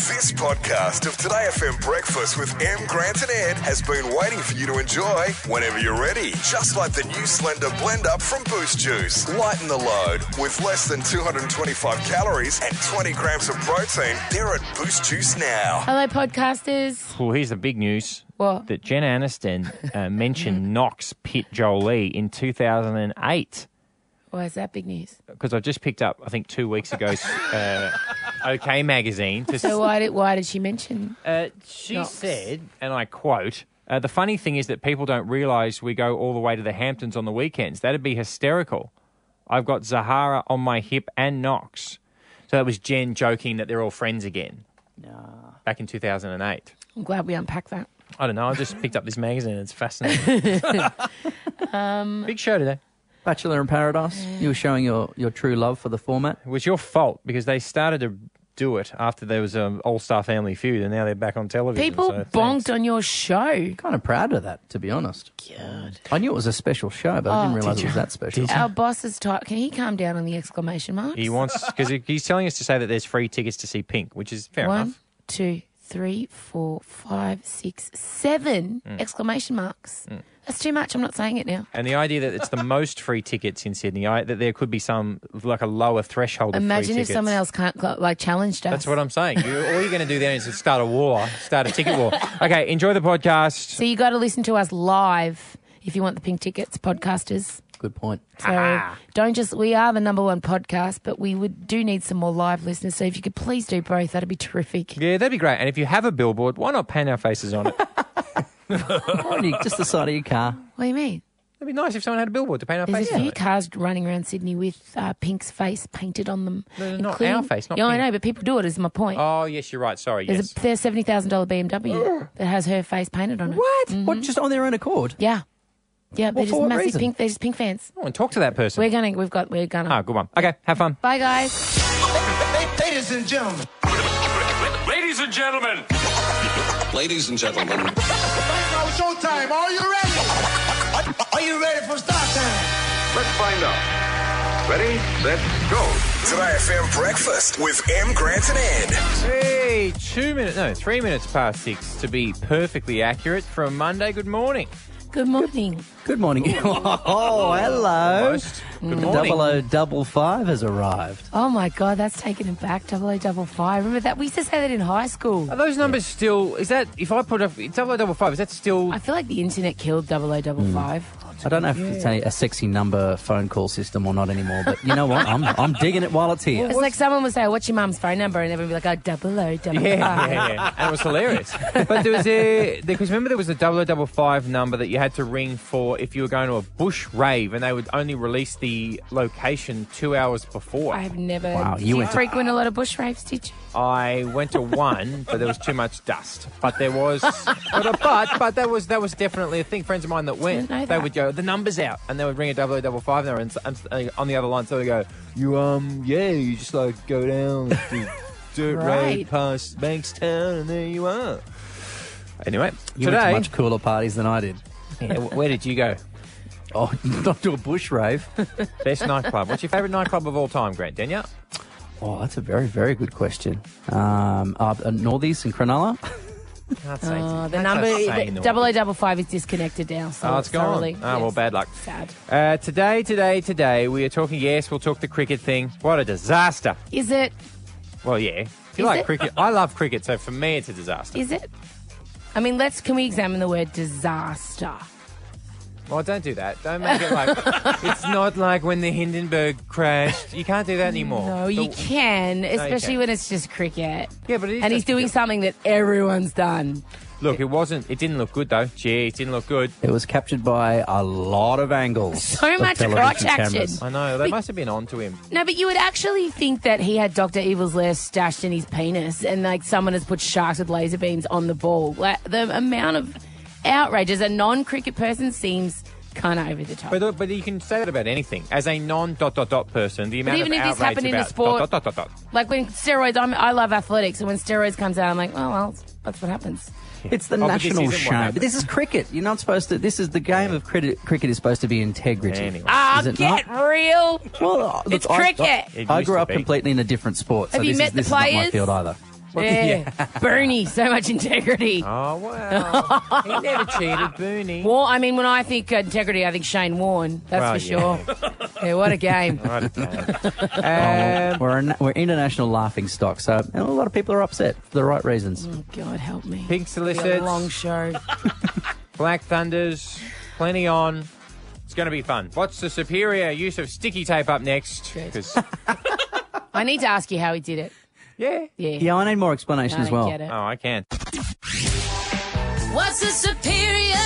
This podcast of Today FM Breakfast with M, Grant and Ed has been waiting for you to enjoy whenever you're ready. Just like the new Slender Blend Up from Boost Juice. Lighten the load with less than 225 calories and 20 grams of protein. They're at Boost Juice now. Hello, podcasters. Well, here's the big news. What? That Jen Aniston mentioned Knox Pit Jolie in 2008. Why is that big news? Because I just picked up, I think 2 weeks ago, OK Magazine. So why did she mention? She Knox? said, and I quote, the funny thing is that people don't realise we go all the way to the Hamptons on the weekends. That'd be hysterical. I've got Zahara on my hip and Knox. So that was Jen joking that they're all friends again. Back in 2008. I'm glad we unpacked that. I don't know. I just picked up this magazine. It's fascinating. Big show today. Bachelor in Paradise. You were showing your true love for the format. It was your fault because they started to do it after there was an All-Star Family Feud and now they're back on television. People so bonked on your show. Kind of proud of that, to be honest. God. I knew it was a special show, but I didn't realise it was that special. Our boss is tight. Can he calm down on the exclamation marks? He wants, because he's telling us to say that there's free tickets to see Pink, which is fair 1, enough. 2, 3, 4, 5, 6, 7 exclamation marks. That's too much. I'm not saying it now. And the idea that it's the most free tickets in Sydney, that there could be some, like a lower threshold of Imagine free if tickets. someone else can't, challenged us. That's what I'm saying. All you're going to do then is start a war, start a ticket war. Okay, enjoy the podcast. So you got to listen to us live if you want the pink tickets, podcasters. Good point. So don't just, we are the number one podcast, but we do need some more live listeners. So if you could please do both, that'd be terrific. Yeah, that'd be great. And if you have a billboard, why not paint our faces on it? Just the side of your car. What do you mean? It'd be nice if someone had a billboard to paint our There's faces a on few it. cars running around Sydney with Pink's face painted on them. No, not including- our face, not Yeah, I Pink. know, but people do it, is my point. Oh, yes, you're right. Sorry, yes. There's a $70,000 BMW that has her face painted on it. What? What? Just on their own accord? Yeah. Yeah, they're Well, just for what massive reason? pink. They're just pink fans. Oh, and talk to that person. We're gonna. Oh, good one. Okay, have fun. Bye, guys. Ladies and gentlemen. Ladies and gentlemen. Ladies and gentlemen. Now showtime. Are you ready? Are you ready for start time? Let's find out. Ready, set, go. Today FM Breakfast with M, Grant and Ed. Hey, 3 minutes past 6 to be perfectly accurate from Monday. Good morning. Good morning. Good morning. Oh, hello. Almost. Good morning. 0055 has arrived. Oh, my God, that's taken it back. 0055. Remember that? We used to say that in high school. Are those numbers still, is that, if I put a 0055, is that still... I feel like the internet killed 0055. I don't know if it's a sexy number phone call system or not anymore, but you know what? I'm digging it while it's here. It's like someone would say, what's your mum's phone number? And everyone would be like, 0055. Yeah. And it was hilarious. But there was because remember there was a 0055 number that you had to ring for if you were going to a bush rave and they would only release the location 2 hours before. I have never. Wow, Did you you went to- frequent a lot of bush raves, did you? I went to one, but there was too much dust. But there was, but that was definitely a thing. Friends of mine that went, Didn't know they that. would go, the number's out, and they would ring a 0055 number, and on the other line, so they go, you just like go down the dirt road Right. past Bankstown, and there you are. Anyway, You went to today, much cooler parties than I did. where did you go? Oh, not to a bush rave. Best nightclub. What's your favourite nightclub of all time, Grant? Denya? Oh, that's a very, very good question. Northies in Cronulla. Can't say. Oh, the Can't number say no. 0055 is disconnected now. So Oh, it's gone. thoroughly. Oh, well, Yes. bad luck. Sad. Today, we are talking, yes, we'll talk the cricket thing. What a disaster. Is it? Well, yeah. If you Is like it? cricket, I love cricket, so for me it's a disaster. Is it? I mean, can we examine the word disaster? Well, don't do that. Don't make it like, it's not like when the Hindenburg crashed. You can't do that anymore. No, you can, especially can't. when it's just cricket. Yeah, but it is And he's just doing cricket. something that everyone's done. Look, it didn't look good, though. Gee, it didn't look good. It was captured by a lot of angles. So of much television crotch action. cameras. I know, they must have been on to him. No, but you would actually think that he had Dr. Evil's lair stashed in his penis and, like, someone has put sharks with laser beams on the ball. Like, the amount of outrage as a non-cricket person seems kind of over the top. But you can say that about anything. As a non-person, the amount even of if this outrage happened in the about sport- Like, when steroids, I love athletics, and when steroids comes out, I'm like, oh, well, that's what happens. It's the Oh, but this national isn't what shame. happened. But this is cricket. You're not supposed to. This is the game of cricket. Cricket is supposed to be integrity. Anyway. Ah, Is it get not? real. Well, It's look, cricket. It I used grew to up be. completely in a different sport. So Have you this met is, the this is not my players? field either. Yeah. Bernie, so much integrity. Oh, well. He never cheated, Booney. Well, I mean, when I think integrity, I think Shane Warne. That's Well, for sure. Yeah, what a game. Right, okay. We're international laughing stock, so a lot of people are upset for the right reasons. Oh, God, help me. Pink It's a solicits, long show. Black Thunders, plenty on. It's going to be fun. What's the superior use of sticky tape up next? Good. 'Cause- I need to ask you how he did it. yeah. Yeah. I need more explanation I as don't well. get it. Oh, I can. What's the superior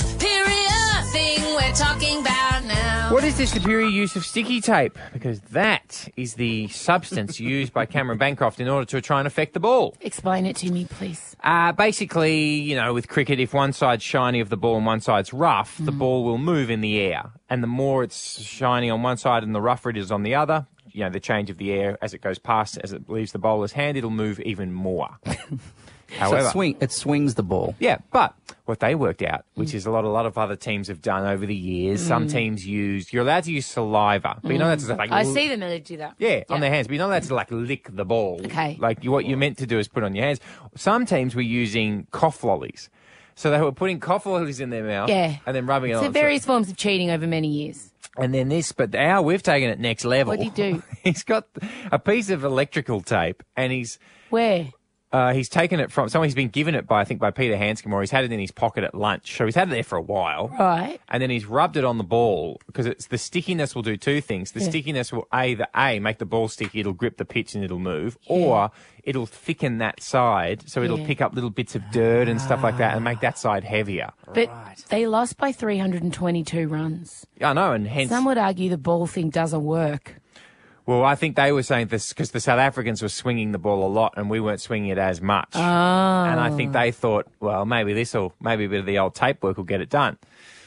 thing we're talking about now? What is the superior use of sticky tape? Because that is the substance used by Cameron Bancroft in order to try and affect the ball. Explain it to me, please. Basically, you know, with cricket, if one side's shiny of the ball and one side's rough, the ball will move in the air. And the more it's shiny on one side and the rougher it is on the other, you know, the change of the air as it goes past, as it leaves the bowler's hand, it'll move even more. However, So it swings the ball. yeah, but what they worked out, which is a lot of other teams have done over the years, some teams you're allowed to use saliva, but you're not allowed to like... I see them that do that. Yeah, on their hands, but you're not allowed to like lick the ball. Okay. Like what you're meant to do is put it on your hands. Some teams were using cough lollies. So they were putting cough lollies in their mouth Yeah. and then rubbing it So on. various forms of cheating over many years. And then this, but now we've taken it next level. What'd he do? He's got a piece of electrical tape and he's Where? taken it from someone. He's been given it by, I think, by Peter Hanscom, or he's had it in his pocket at lunch. So he's had it there for a while. Right. And then he's rubbed it on the ball because it's the stickiness will do two things. The stickiness will either make the ball sticky, it'll grip the pitch and it'll move, or it'll thicken that side so it'll Yeah. pick up little bits of dirt and stuff like that and make that side heavier. But they lost by 322 runs. I know, and hence... Some would argue the ball thing doesn't work. Well, I think they were saying this because the South Africans were swinging the ball a lot and we weren't swinging it as much. Oh. And I think they thought, well, maybe a bit of the old tape work will get it done.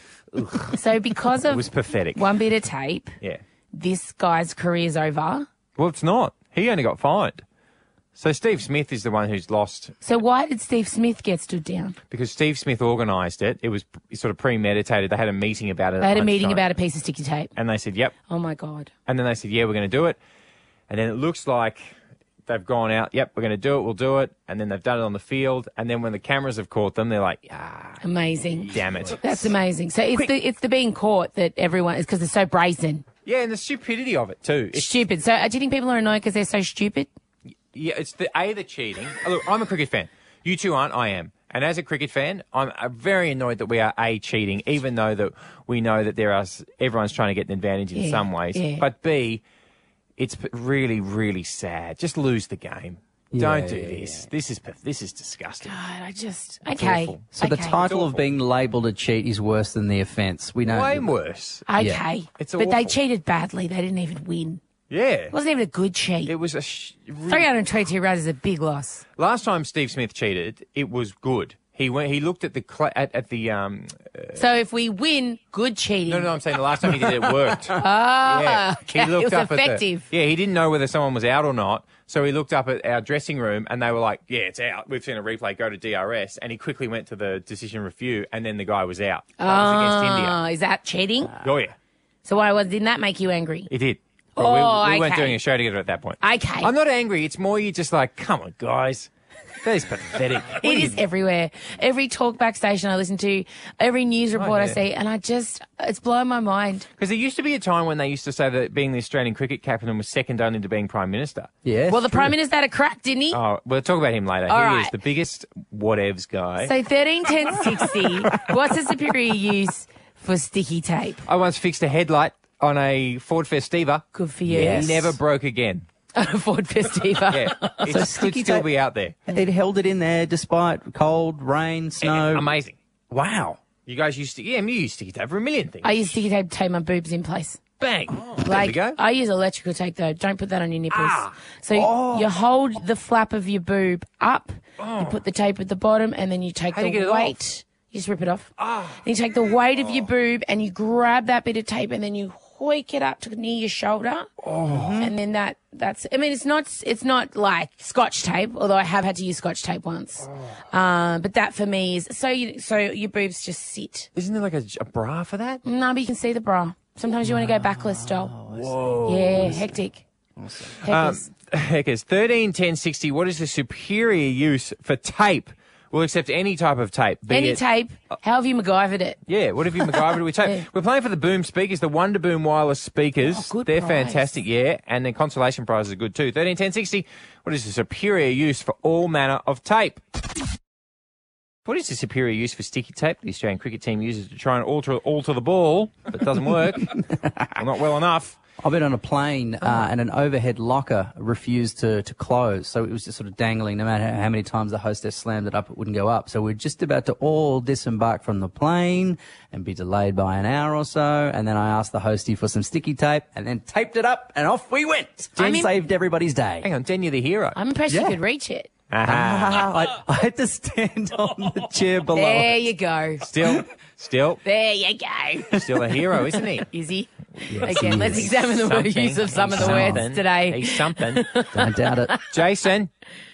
So because It of was pathetic. one bit of tape, Yeah. this guy's career's over. Well, it's not. He only got fined. So Steve Smith is the one who's lost So why did Steve Smith get stood down? because Steve Smith organised it. It was sort of premeditated. They had a meeting about it. They had a meeting about a piece of sticky tape. And they said, yep. Oh, my God. And then they said, yeah, we're going to do it. And then it looks like they've gone out, yep, we're going to do it, we'll do it. And then they've done it on the field. And then when the cameras have caught them, they're like, Amazing. damn it. That's amazing. So it's the being caught that everyone is because they're so brazen. Yeah, and the stupidity of it too. It's, Stupid. So do you think people are annoyed because they're so stupid? yeah, it's the cheating. Look, I'm a cricket fan. You two aren't, I am. And as a cricket fan, I'm very annoyed that we are cheating, even though that we know that everyone's trying to get an advantage in some ways. yeah. But B, it's really, really sad. Just lose the game. Don't do this. This is disgusting. God, It's okay. awful. So the Okay. title It's of being labelled a cheat is worse than the offence. We know. Way worse. Okay. Yeah. It's but they awful. cheated badly. They didn't even win. Yeah. It wasn't even a good cheat. It was 322 runs is a big loss. last time Steve Smith cheated, it was good. He looked at the So if we win, good cheating. No, I'm saying the last time he did it, it worked. okay. He looked It was up effective. he didn't know whether someone was out or not. So he looked up at our dressing room and they were like, yeah, it's out. We've seen a replay, go to DRS. And he quickly went to the decision review and then the guy was out. That was against India. Is that cheating? Oh, yeah, So didn't that make you angry? it did. Oh, we weren't okay. doing a show together at that point. Okay. I'm not angry. It's more you just like, come on, guys. That is pathetic. It is everywhere. Every talkback station I listen to, every news report I yeah. see, and it's blowing my mind. Because there used to be a time when they used to say that being the Australian cricket captain was second only to being Prime Minister. Yes, Well, the true. Prime Minister had a crack, didn't he? Oh, we'll talk about him later. All He right. is the biggest whatevs guy. So 13, 10, 60. What's the superior use for sticky tape? I once fixed a headlight on a Ford Festiva. Good for you. It never broke again. Ford Festiva. Yeah, it could sticky still tape- be out there. It held it in there despite cold, rain, snow. Amazing. Wow. You guys used to, you used sticky tape for a million things. I use sticky tape to tape my boobs in place. Bang. There we Like, go. I use electrical tape though. Don't put that on your nipples. So you hold the flap of your boob up, you put the tape at the bottom, and then you take How do the you get it weight. You just rip it off. Then you take the weight of your boob and you grab that bit of tape and then you hoik it up to near your shoulder. And then that's, I mean, it's not like Scotch tape, although I have had to use Scotch tape once. But that for me is, so your boobs just sit. Isn't there like a bra for that? No, but you can see the bra. Sometimes you want to go backless, Joel. Whoa. Yeah, hectic. Heckers. Heckers, 13 10 60. What is the superior use for tape? We'll accept any type of tape. Any tape. How have you MacGyvered it? Yeah, what have you MacGyvered with tape? Yeah. We're playing for the Boom speakers, the Wonder Boom wireless speakers. Oh, good They're prize. fantastic, yeah, and their consolation prizes are good too. 13 10 60. What is the superior use for all manner of tape? What is the superior use for sticky tape the Australian cricket team uses to try and alter the ball, but it doesn't work? Well, not well enough. I've been on a plane and an overhead locker refused to close. So it was just sort of dangling. No matter how many times the hostess slammed it up, it wouldn't go up. So we're just about to all disembark from the plane and be delayed by an hour or so. And then I asked the hostie for some sticky tape and then taped it up and off we went. I Jen mean- saved everybody's day. Hang on, Den, you're the hero. I'm impressed you could reach it. Aha. I had to stand on the chair below. There you go. Still There you go. still a hero, isn't he? Is he? Yes, Again, he let's is. examine the word Something. use of some of He's the words something. today. He's something. Don't doubt it. Jason.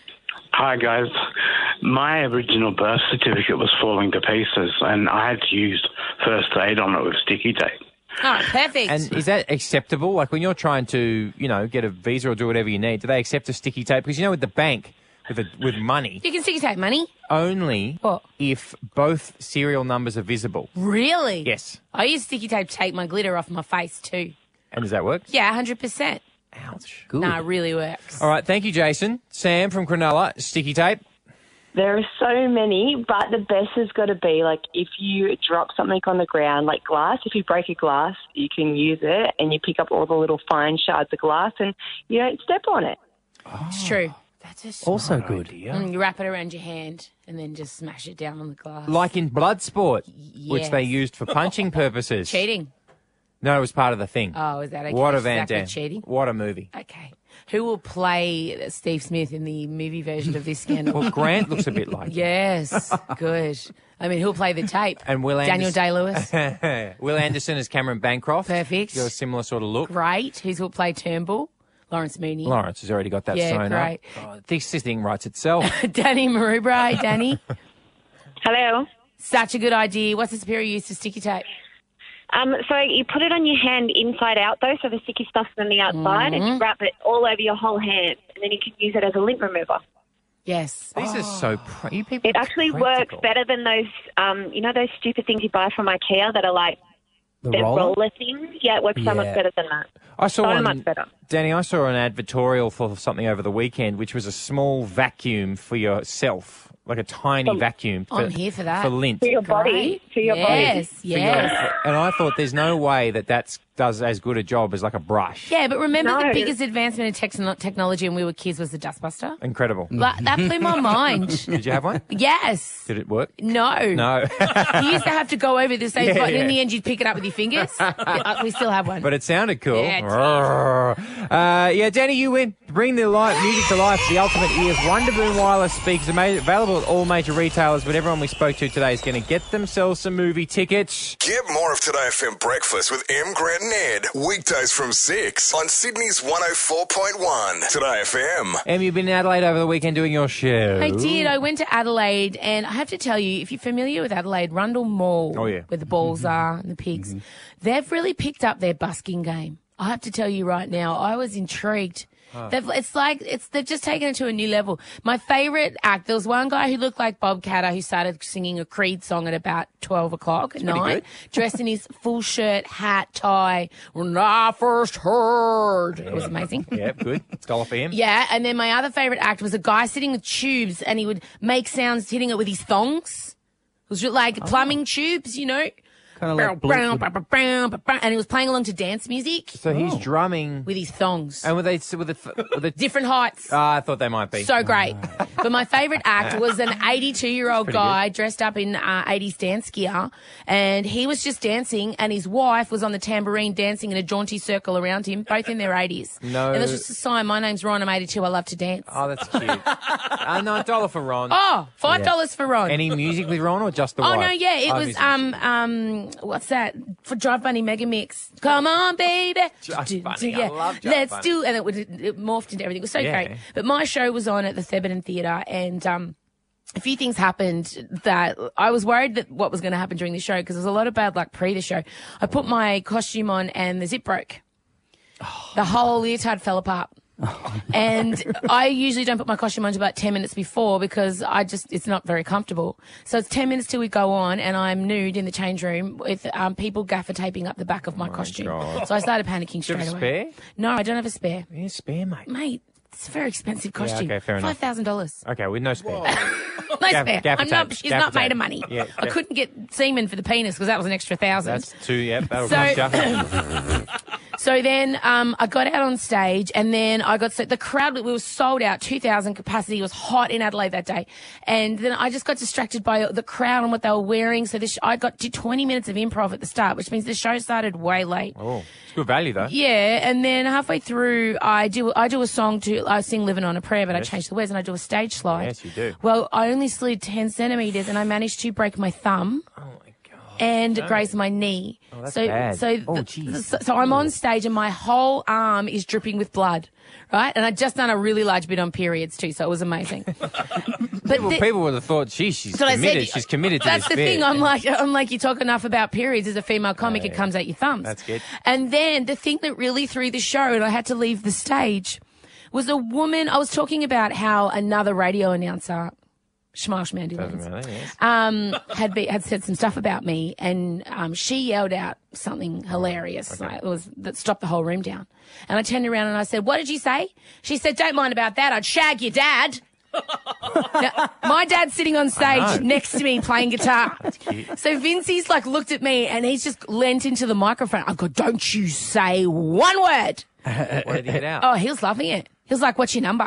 Hi guys, my original birth certificate was falling to pieces and I had to use first aid on it with sticky tape. Oh, perfect. And is that acceptable? Like when you're trying to, get a visa or do whatever you need, do they accept a sticky tape? Because with the bank, with money, you can sticky tape money? only What? if both serial numbers are visible. Really? Yes. I use sticky tape to take my glitter off my face too. And does that work? Yeah, 100%. Ouch. Good. No, it really works. All right, thank you, Jason. Sam from Cronulla, sticky tape. There are so many, but the best has got to be, like, if you drop something on the ground, like glass, if you break a glass, you can use it and you pick up all the little fine shards of glass and you don't step on it. It's true. That's a Also good. You wrap it around your hand and then just smash it down on the glass. Like in Bloodsport, which Yes. they used for punching purposes. Cheating. No, it was part of the thing. Oh, is that okay? What a Is Van that good Damme. cheating? What a movie. Okay. Who will play Steve Smith in the movie version of this scandal? Well, Grant looks a bit like him. Yes. Good. I mean, who'll play the tape? And Will Daniel Anderson. Day-Lewis. Will Anderson as Cameron Bancroft. Perfect. Got a similar sort of look. Great. Who'll play Turnbull? Lawrence Mooney. Lawrence has already got that Yeah, sewn great. up. Oh, this thing writes itself. Danny Marubra. Hey, Danny. Hello. Such a good idea. What's the superior use of sticky tape? So you put it on your hand inside out, though, so the sticky stuff's on the outside, and you wrap it all over your whole hand, and then you can use it as a lint remover. Yes. These are so... you people It are actually practical. works better than those, those stupid things you buy from IKEA that are like The they're roller? roller things. Yeah, it works so much Yeah. better than that. I saw So one, much better. Danny, I saw an advertorial for something over the weekend, which was a small vacuum for yourself, like a tiny vacuum. I'm here for that. For lint. To your body. Great. To your body. Yes, For your- yes. and I thought there's no way that does as good a job as like a brush. Yeah, but remember the No. biggest advancement in technology when we were kids was the dustbuster? Incredible. Like, that blew my mind. Did you have one? Yes. Did it work? No. No. You used to have to go over the same Yeah, button. In yeah. the end, you'd pick it up with your fingers. Yeah, we still have one. But it sounded cool. Yeah, it Yeah, Danny, you win. Bring the music to life. The ultimate ears. Wonder Boom wireless speakers available at all major retailers. But everyone we spoke to today is going to get themselves some movie tickets. Get more of Today FM Breakfast with M. Grant and Ed. Weekdays from 6 on Sydney's 104.1. Today FM. Em, you've been in Adelaide over the weekend doing your show. I did. I went to Adelaide, and I have to tell you, if you're familiar with Adelaide, Rundle Mall, Oh, yeah. where the balls are and the pigs, they've really picked up their busking game. I have to tell you right now, I was intrigued. They've just taken it to a new level. My favourite act, there was one guy who looked like Bob Catter who started singing a Creed song at about 12 o'clock at night, dressed in his full shirt, hat, tie, when I first heard. It was amazing. Yeah, good. $1 for him. Yeah, and then my other favourite act was a guy sitting with tubes and he would make sounds hitting it with his thongs. It was like plumbing tubes, you know. Kind of like And he was playing along to dance music So he's drumming. with his thongs. And with the Different heights. I thought they might be. So great. But my favourite act was an 82-year-old guy dressed up in 80s dance gear, and he was just dancing, and his wife was on the tambourine dancing in a jaunty circle around him, both in their 80s. No. And it was just a sign, my name's Ron, I'm 82, I love to dance. Oh, that's cute. No, $1 for Ron. Oh, $5 for Ron. Any music with Ron or just the Oh wife? no, yeah, it was music. what's that for Drive Bunny Mega Mix? Come on, baby, Jive Bunny, yeah, I love Jive let's Bunny. do, and it morphed into everything. It was so Yeah. great. But my show was on at the Thebarton Theatre, and a few things happened that I was worried that what was going to happen during the show because there was a lot of bad luck pre the show. I put my costume on and the zip broke. The whole leotard fell apart. And I usually don't put my costume on until about 10 minutes before because it's not very comfortable. So it's 10 minutes till we go on and I'm nude in the change room with people gaffer taping up the back of my costume. God. So I started panicking straight Do you have a away. spare? No, I don't have a spare. Yeah, spare, mate. Mate, it's a very expensive costume. okay, fair enough. $5,000. Okay, with no spare. No spare. Gaffer She's tape, not gaffer made of tape. money. Yeah, I couldn't get semen for the penis because that was an extra $1,000. That's two, yep, that'll So- cost you. So then I got out on stage and then the crowd, we were sold out, 2,000 capacity. It was hot in Adelaide that day. And then I just got distracted by the crowd and what they were wearing. So I did 20 minutes of improv at the start, which means the show started way late. Oh, it's good value, though. Yeah, and then halfway through, I do a song I sing "Living on a Prayer," but Yes. I changed the words and I do a stage slide. Yes, you do. Well, I only slid 10 centimeters and I managed to break my thumb. Oh, my God. And graze my knee. Oh, that's so, bad. So, Oh, the- jeez. so I'm on stage and my whole arm is dripping with blood, right? And I'd just done a really large bit on periods too, so it was amazing. But People would have thought, she's so I committed. said- She's committed to That's this the bit. thing. I'm like, you talk enough about periods as a female comic, it comes out your thumbs. That's good. And then the thing that really threw the show, and I had to leave the stage, was a woman. I was talking about how another radio announcer, Schmarsh Mandy Doesn't Lens, matter, yes. had said some stuff about me, and she yelled out something hilarious that stopped the whole room down. And I turned around and I said, "What did you say?" She said, "Don't mind about that. I'd shag your dad." Now, my dad's sitting on stage next to me playing guitar. So Vincey's looked at me and he's just leant into the microphone. I've got, "Don't you say one word." What did he get out? Oh, he was loving it. He was like, "What's your number?"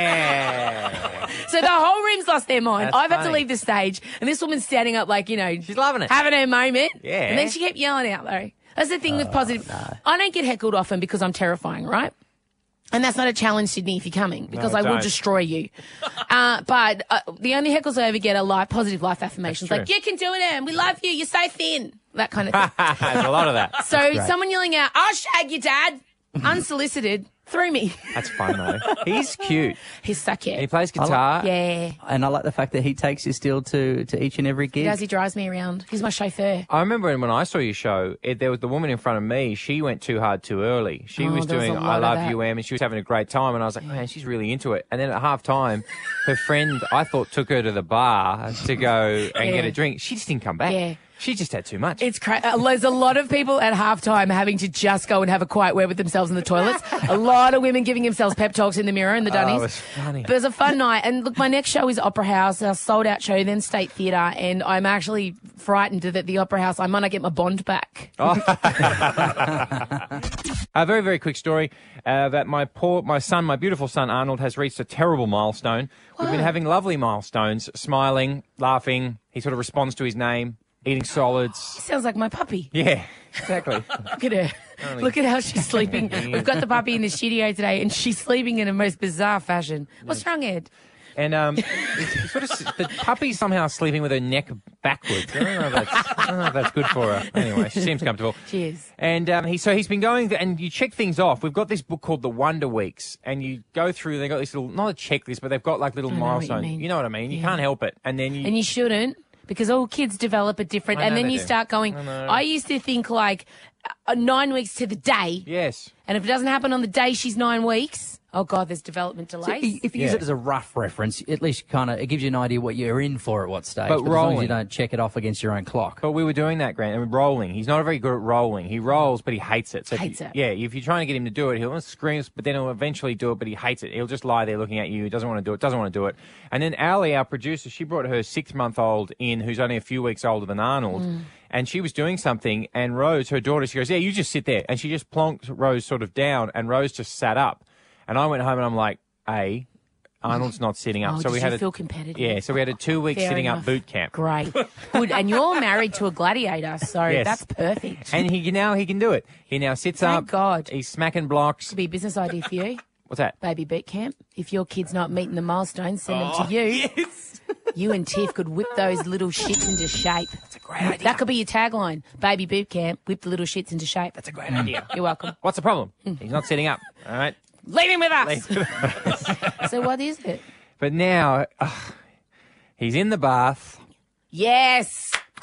Yeah. So the whole room's lost their mind. That's I've had to funny. leave the stage, and this woman's standing up She's loving it. having her moment. Yeah. And then she kept yelling out, though. That's the thing with positive. I don't get heckled often because I'm terrifying, right? And that's not a challenge, Sydney, if you're coming, because I will don't. destroy you. But the only heckles I ever get are positive life affirmations. That's Like, true. "You can do it, Em. We love you. You're so thin." That kind of thing. There's a lot of that. So someone yelling out, "I'll shag your dad," unsolicited, threw me. That's fun, though. He's cute. He's so cute. And he plays guitar. Yeah. And I like the fact that he takes you still to each and every gig. He drives me around. He's my chauffeur. I remember when I saw your show, there was the woman in front of me. She went too hard too early. She was there was doing a "I lot of Love that. You, Em," and she was having a great time. And I was like, man, she's really into it. And then at halftime, her friend, I thought, took her to the bar to go and get a drink. She just didn't come back. Yeah. She just had too much. It's crazy. There's a lot of people at halftime having to just go and have a quiet word with themselves in the toilets. A lot of women giving themselves pep talks in the mirror in the dunnies. Oh, it was funny. But it was a fun night. And look, my next show is Opera House, our sold out show, then State Theatre. And I'm actually frightened that the Opera House, I might not get my bond back. A very, very quick story that my beautiful son Arnold has reached a terrible milestone. We've been having lovely milestones, smiling, laughing. He sort of responds to his name, eating solids. Sounds like my puppy. Yeah, exactly. Look at her. Look at how she's sleeping. We've got the puppy in the studio today, and she's sleeping in a most bizarre fashion. What's wrong, Ed? And it's sort of the puppy's somehow sleeping with her neck backwards. I don't know if that's good for her. Anyway, she seems comfortable. She is. And he's been going, and you check things off. We've got this book called The Wonder Weeks, and you go through. They've got this little, not a checklist, but they've got little I know what you milestones. mean. You know what I mean? You can't help it. And then And you shouldn't, because all kids develop it different. I know And then they you do. start going, I know. I used to think 9 weeks to the day. Yes. And if it doesn't happen on the day she's 9 weeks, oh God, there's development delays. If you use Yeah. it as a rough reference, at least it gives you an idea what you're in for at what stage. But as long as rolling. you don't check it off against your own clock. But we were doing that, Grant, and rolling. He's not very good at rolling. He rolls, but he hates it. So Hates it. Yeah, if you're trying to get him to do it, he'll scream, but then he'll eventually do it, but he hates it. He'll just lie there looking at you. He doesn't want to do it. And then Ali, our producer, she brought her 6-month-old in, who's only a few weeks older than Arnold, and she was doing something, and Rose, her daughter, she goes, "Yeah, you just sit there." And she just plonked Rose sort of down, and Rose just sat up. And I went home and I'm like, Arnold's not sitting up. Oh, so we did had you a feel competitive? Yeah, so we had a 2-week Fair sitting enough. up boot camp. Great. Good. And you're married to a gladiator, so Yes. that's perfect. And he can do it. He now sits Thank up. God. He's smacking blocks. Could be a business idea for you. What's that? Baby boot camp. If your kid's not meeting the milestones, send them to you. Yes. You and Tiff could whip those little shits into shape. That's a great idea. That could be your tagline. Baby boot camp, whip the little shits into shape. That's a great idea. You're welcome. What's the problem? He's not sitting up. All right. Leave him with us. So what is it? But now he's in the bath Yes.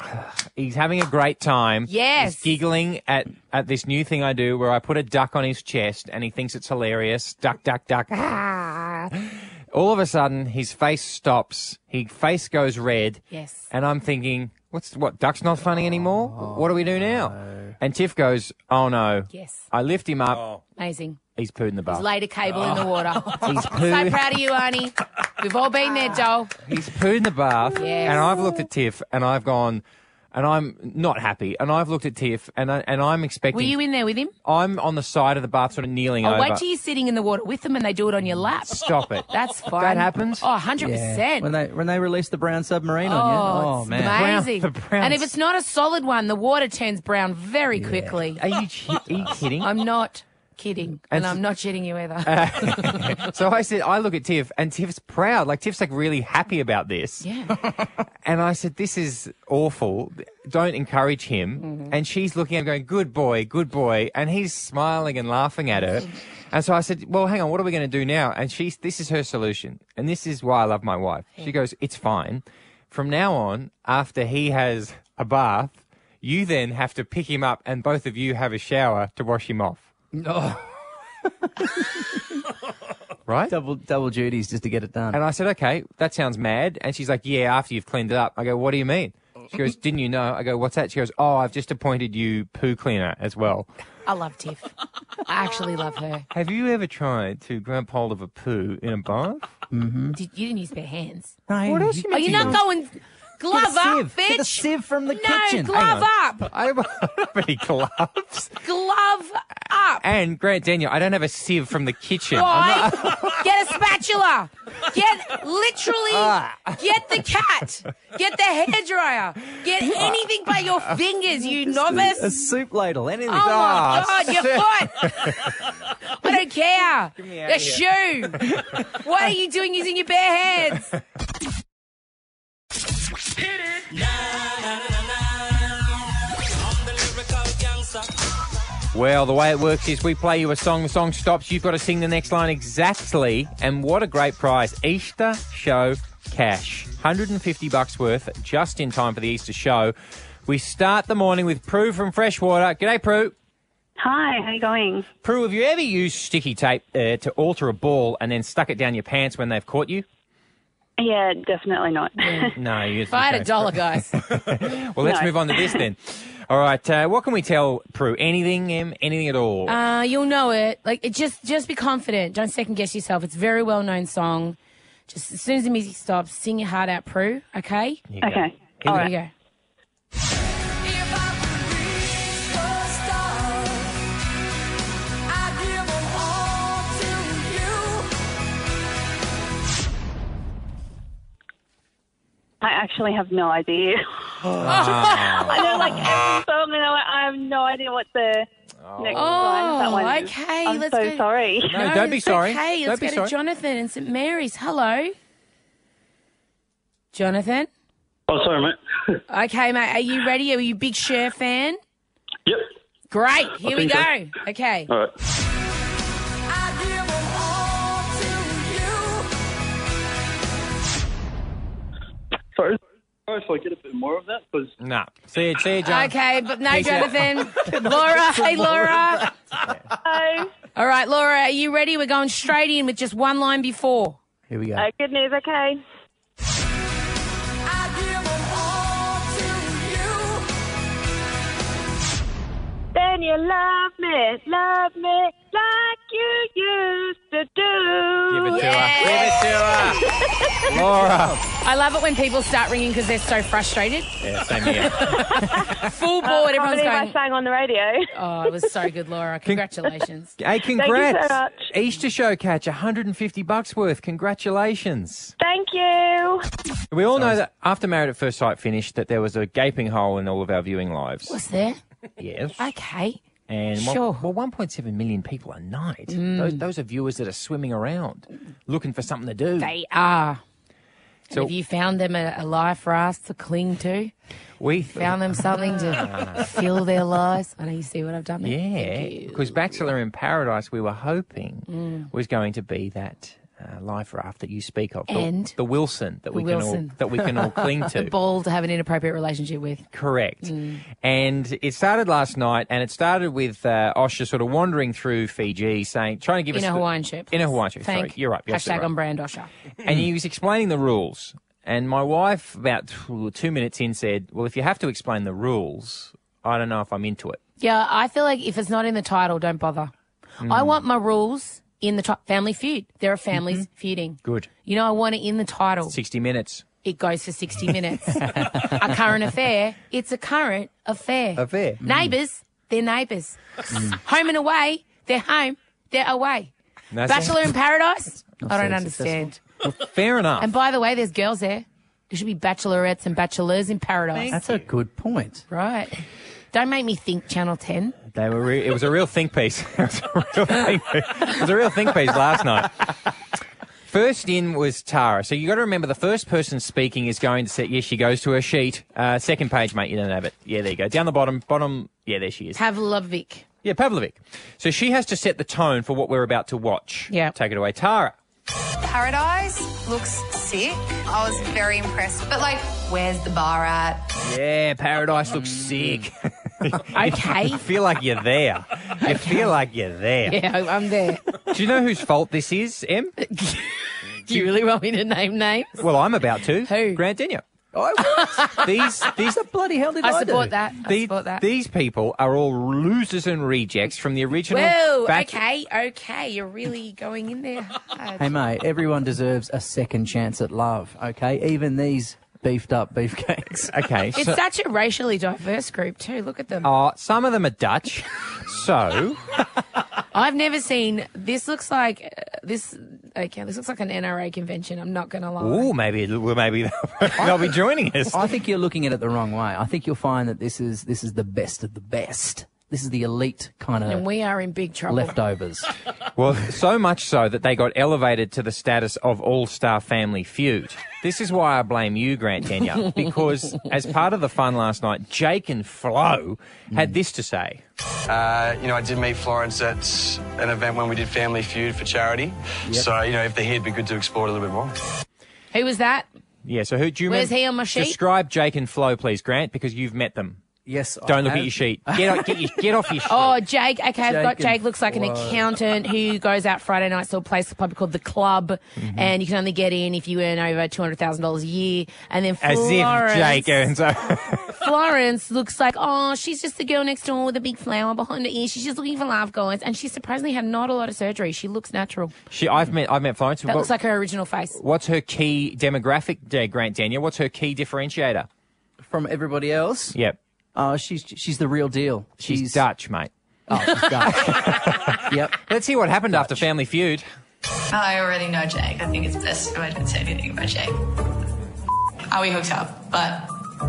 He's having a great time. Yes. He's giggling at this new thing I do where I put a duck on his chest and he thinks it's hilarious. Duck, duck, duck. Ah. All of a sudden, his face stops. His face goes red. Yes. And I'm thinking, what, duck's not funny anymore? What do we do now? And Tiff goes, oh, no. Yes. I lift him up. Amazing. He's pooed in the bath. He's laid a cable in the water. He's So pooed. proud of you, Arnie. We've all been there, Joel. He's pooed in the bath. Yes. And I've looked at Tiff and I've gone, and I'm not happy. And I've looked at Tiff and I'm expecting. Were you in there with him? I'm on the side of the bath, sort of kneeling Oh, over. wait till you're sitting in the water with them and they do it on your lap. Stop it. That's fun. That happens? Oh, 100%. When they release the brown submarine on you. Oh, it's man. amazing. The brown- And if it's not a solid one, the water turns brown very quickly. Are you kidding? I'm not kidding. And And I'm not shitting you either. So I said, I look at Tiff, and Tiff's proud. Like, Tiff's like really happy about this. Yeah. And I said, this is awful. Don't encourage him. Mm-hmm. And she's looking at him going, good boy, good boy. And he's smiling and laughing at her. And so I said, well, hang on, what are we going to do now? And this is her solution. And this is why I love my wife. She goes, it's fine. From now on, after he has a bath, you then have to pick him up and both of you have a shower to wash him off. Right? Double duties just to get it done. And I said, okay, that sounds mad. And she's like, yeah, after you've cleaned it up. I go, what do you mean? She goes, didn't you know? I go, what's that? She goes, oh, I've just appointed you poo cleaner as well. I love Tiff. I actually love her. Have you ever tried to grab hold of a poo in a bath? You didn't use bare hands. No, What else you Oh, you're not going glove Get a up, sieve. bitch. Get a sieve from the no, kitchen. glove Hang up. I don't have any gloves. Glove up. And Grant Daniel, I don't have a sieve from the kitchen. Why? Get a spatula. Get the cat. Get the hairdryer. Get anything by your fingers, you novice. A soup ladle, anything. Oh my Ah, God, your foot! I don't care. me out The of shoe. What are you doing using your bare hands? Well, the way it works is we play you a song, the song stops, you've got to sing the next line exactly, and what a great prize. Easter Show cash. $150 worth, just in time for the Easter Show. We start the morning with Prue from Freshwater. G'day, Prue. Hi, how you going? Prue, have you ever used sticky tape to alter a ball and then stuck it down your pants when they've caught you? Yeah, definitely not. No. If I had $1, guys. Well, let's No. move on to this then. All right, what can we tell Prue? Anything, Em? Anything at all? You'll know it. Just be confident. Don't second guess yourself. It's a very well known song. Just as soon as the music stops, sing your heart out, Prue. Okay? Here you go. Okay. Here All we right. go. I actually have no idea. Ah. I know like every song, and I have no idea what the next line. That one is. okay. I'm let's so go. sorry. No, don't be it's sorry. Okay, Don't let's be go sorry. to Jonathan in St Mary's. Hello. Jonathan? Oh, sorry, mate. Okay, mate. Are you ready? Are you a big Cher fan? Yep. Great. Here we think go. so. Okay. All right. Sorry if I get a bit more of that, because Nah. See you, John. Okay, but no, Peace out. Jonathan. Laura. Hey, Laura. Hi. All right, Laura, are you ready? We're going straight in with just one line before. Here we go. Good news. Okay. Then you love me like you used to do. Give it to her. Yes. Give it to her. Laura. I love it when people start ringing because they're so frustrated. Yeah, same here. Full board, I everyone's believe I going, sang on the radio. oh, it was so good, Laura. Congratulations. Hey, congrats. so much. Easter show catch, $150 worth. Congratulations. Thank you. We all know that after Married at First Sight finished, that there was a gaping hole in all of our viewing lives. What's there? Yes. Okay. And Sure. 1.7 million people a night. Those are viewers that are swimming around looking for something to do. They are. So- Have you found them a life raft to cling to? We Found them something to fill their lives? I know you see what I've done there. Yeah, Thank you. because Bachelor in Paradise, we were hoping was going to be that life raft that you speak of. And the Wilson that we Wilson. can all cling to. The ball to have an inappropriate relationship with. Correct. And it started last night, and it started with Osher sort of wandering through Fiji, trying to give us... In a Hawaiian shirt. In a Hawaiian shirt, sorry. Thank. You're right. Hashtag on brand, Osher. And he was explaining the rules. And my wife, about 2 minutes in, said, well, if you have to explain the rules, I don't know if I'm into it. Yeah, I feel like if it's not in the title, don't bother. I want my rules in the Family Feud. There are families feuding. Good. You know, I want it in the title. 60 minutes. It goes for 60 minutes. A current affair, it's a current affair. Neighbours, they're neighbours. Home and away, they're home, they're away. Bachelor in Paradise, I don't understand. Well, fair enough. And by the way, there's girls there. There should be bachelorettes and bachelors in paradise. That's a good point. Right. Don't make me think Channel 10. They were. It was a real think piece. It was a real think piece last night. First in was Tara. So you got to remember the first person speaking is going to say, yes, she goes to her sheet. Second page, mate, you don't have it. Yeah, there you go. Down the bottom, yeah, there she is. Pavlovic. Yeah, Pavlovic. So she has to set the tone for what we're about to watch. Yeah. Take it away, Tara. Paradise looks sick. I was very impressed. But, like, where's the bar at? Yeah, Paradise looks sick. Okay. You feel like you're there. You feel like you're there. Yeah, I'm there. Do you know whose fault this is, Em? Do you really want me to name names? Well, I'm about to. Who? Grant Denyer. These the bloody hell did I do? support that. I support that. These people are all losers and rejects from the original. Whoa, okay. You're really going in there. Hey, mate, everyone deserves a second chance at love, okay? Even these beefed up beefcakes. Okay. It's such a racially diverse group too. Look at them. Some of them are Dutch. So I've never seen this. Looks like this. Okay, this looks like an NRA convention. I'm not going to lie. ooh, maybe they'll be joining us. I think you're looking at it the wrong way. I think you'll find that this is the best of the best. This is the elite kind And of we are in big trouble. leftovers. Well, so much so that they got elevated to the status of All-Star Family Feud. This is why I blame you, Grant Denyer, because as part of the fun last night, Jake and Flo had this to say. I did meet Florence at an event when we did Family Feud for charity. Yep. So, if they're here, it'd be good to explore it a little bit more. Who was that? Yeah, so who do you Where's remember? he on my sheet? Describe Jake and Flo, please, Grant, because you've met them. Yes, Don't look at your sheet. Get off your sheet. Oh, Jake. Okay, I've got Jake Jake. and Looks like an Flo. accountant who goes out Friday nights to a place probably called The Club, and you can only get in if you earn over $200,000 a year. And then As Florence, if Jake earns Florence looks like, she's just the girl next door with a big flower behind her ear. She's just looking for love, guys. And she surprisingly had not a lot of surgery. She looks natural. I've met Florence. That looks like her original face. What's her key demographic, Grant Denyer? What's her key differentiator? From everybody else? Yep. She's the real deal. She's Dutch, mate. Oh, she's Dutch. Yep. Let's hear what happened after Family Feud. I already know Jake. I think it's best if I don't say anything about Jake. We hooked up, but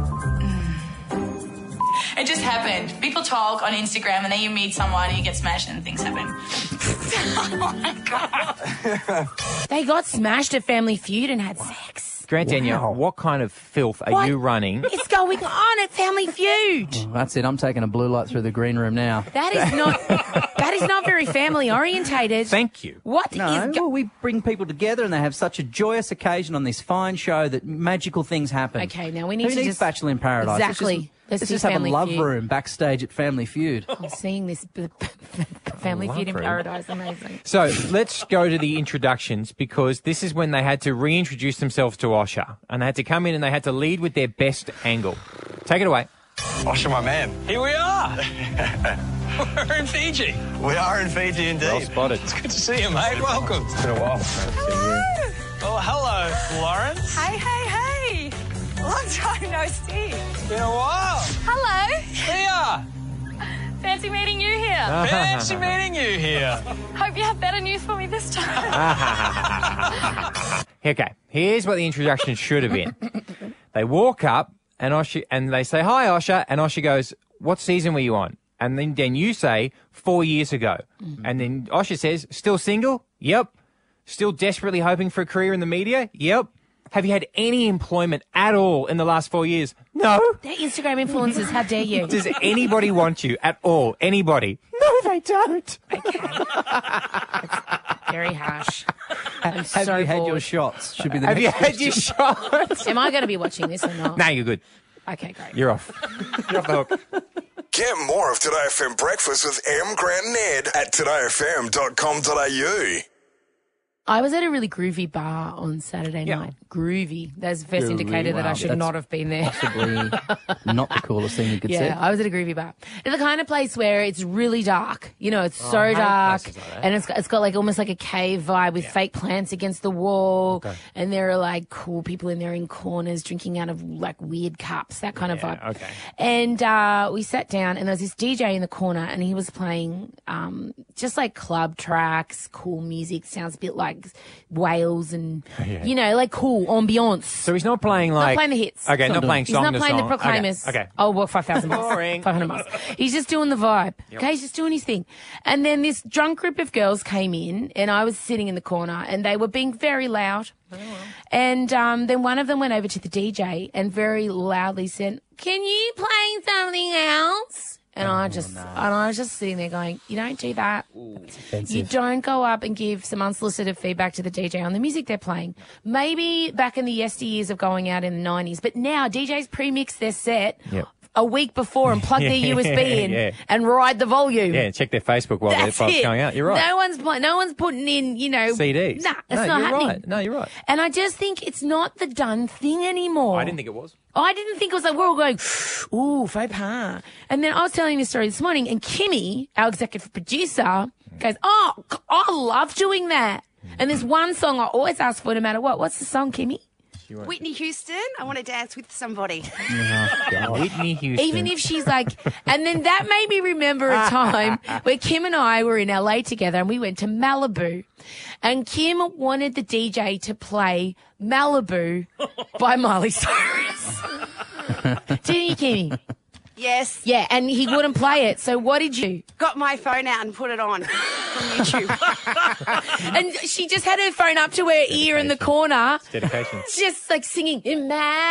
it just happened. People talk on Instagram and then you meet someone and you get smashed and things happen. Oh my God. They got smashed at Family Feud and had sex. Grant Denyer, what kind of filth are you running? It's going on at Family Feud. That's it. I'm taking a blue light through the green room now. That is not very family orientated. Thank you. What No, is well, we bring people together and they have such a joyous occasion on this fine show that magical things happen. Okay, now we need Who to needs just... Bachelor in Paradise? Exactly. Let's do just have a Family love Feud. room backstage at Family Feud. I'm seeing this Family Feud in room. Paradise. Amazing. So let's go to the introductions, because this is when they had to reintroduce themselves to Osher, and they had to come in and they had to lead with their best angle. Take it away. Osher, my man. Here we are. We're in Fiji. We are in Fiji indeed. Well spotted. It's good to see you, mate. Welcome. It's been a while. Oh, hello, Lawrence. Hey. Long time no see. It's been a while. Hello. Leah. Fancy meeting you here. Fancy meeting you here. Hope you have better news for me this time. Okay, here's what the introduction should have been. They walk up and they say, "Hi, Osher," and Osher goes, "What season were you on?" And then you say, 4 years ago. And then Osher says, "Still single?" "Yep." "Still desperately hoping for a career in the media?" "Yep." "Have you had any employment at all in the last 4 years?" "No." They're Instagram influencers. How dare you? "Does anybody want you at all? Anybody?" "No, they don't." Very harsh. Have so you had your bored. shots? Should be the Have you next had your shots? Am I going to be watching this or not? No, you're good. Okay, great. You're off. You're off the hook. Get more of Today FM Breakfast with M, Grant and Ed at todayfm.com.au. I was at a really groovy bar on Saturday night. Groovy. That's the first indicator that I should not have been there. Possibly not the coolest thing you could say. Yeah, I was at a groovy bar. It's the kind of place where it's really dark. You know, it's so I hate dark, places like that. and it's got like almost like a cave vibe with fake plants against the wall, and there are like cool people in there in corners drinking out of like weird cups, that kind of vibe. Okay. And we sat down, and there was this DJ in the corner, and he was playing just like club tracks, cool music. Sounds a bit like Wales and you know, like cool ambiance. So he's not playing like... Not playing the hits. Okay, not playing He's song not to playing song. the Proclaimers. Okay. Oh, well, 5,000 miles. Boring. 500 miles. He's just doing the vibe. Okay, he's just doing his thing. And then this drunk group of girls came in, and I was sitting in the corner, and they were being very loud. And then one of them went over to the DJ and very loudly said, "Can you play something else?" And I was just sitting there going, "You don't do that. You don't go up and give some unsolicited feedback to the DJ on the music they're playing." Maybe back in the yesteryears of going out in the 90s, but now DJs pre-mix their set a week before and plug their USB in and ride the volume. Yeah, check their Facebook while That's they're it. going out. You're right. No one's putting in, you know, CDs. Nah, it's No, not you're happening. right. No, you're right. And I just think it's not the done thing anymore. I didn't think it was. I didn't think it was like we're all going, ooh, faux pas. And then I was telling this story this morning, and Kimmy, our executive producer, goes, "Oh, I love doing that." And there's one song I always ask for no matter what. What's the song, Kimmy? Whitney Houston, I want to dance with somebody. Whitney Houston. Even if she's like, and then that made me remember a time where Kim and I were in LA together and we went to Malibu. And Kim wanted the DJ to play Malibu by Miley Cyrus. Didn't you, Kimmy? Yes. Yeah, and he wouldn't play it. So what did you? Got my phone out and put it on from YouTube. And she just had her phone up to her ear in the corner. Dedication. Just like singing in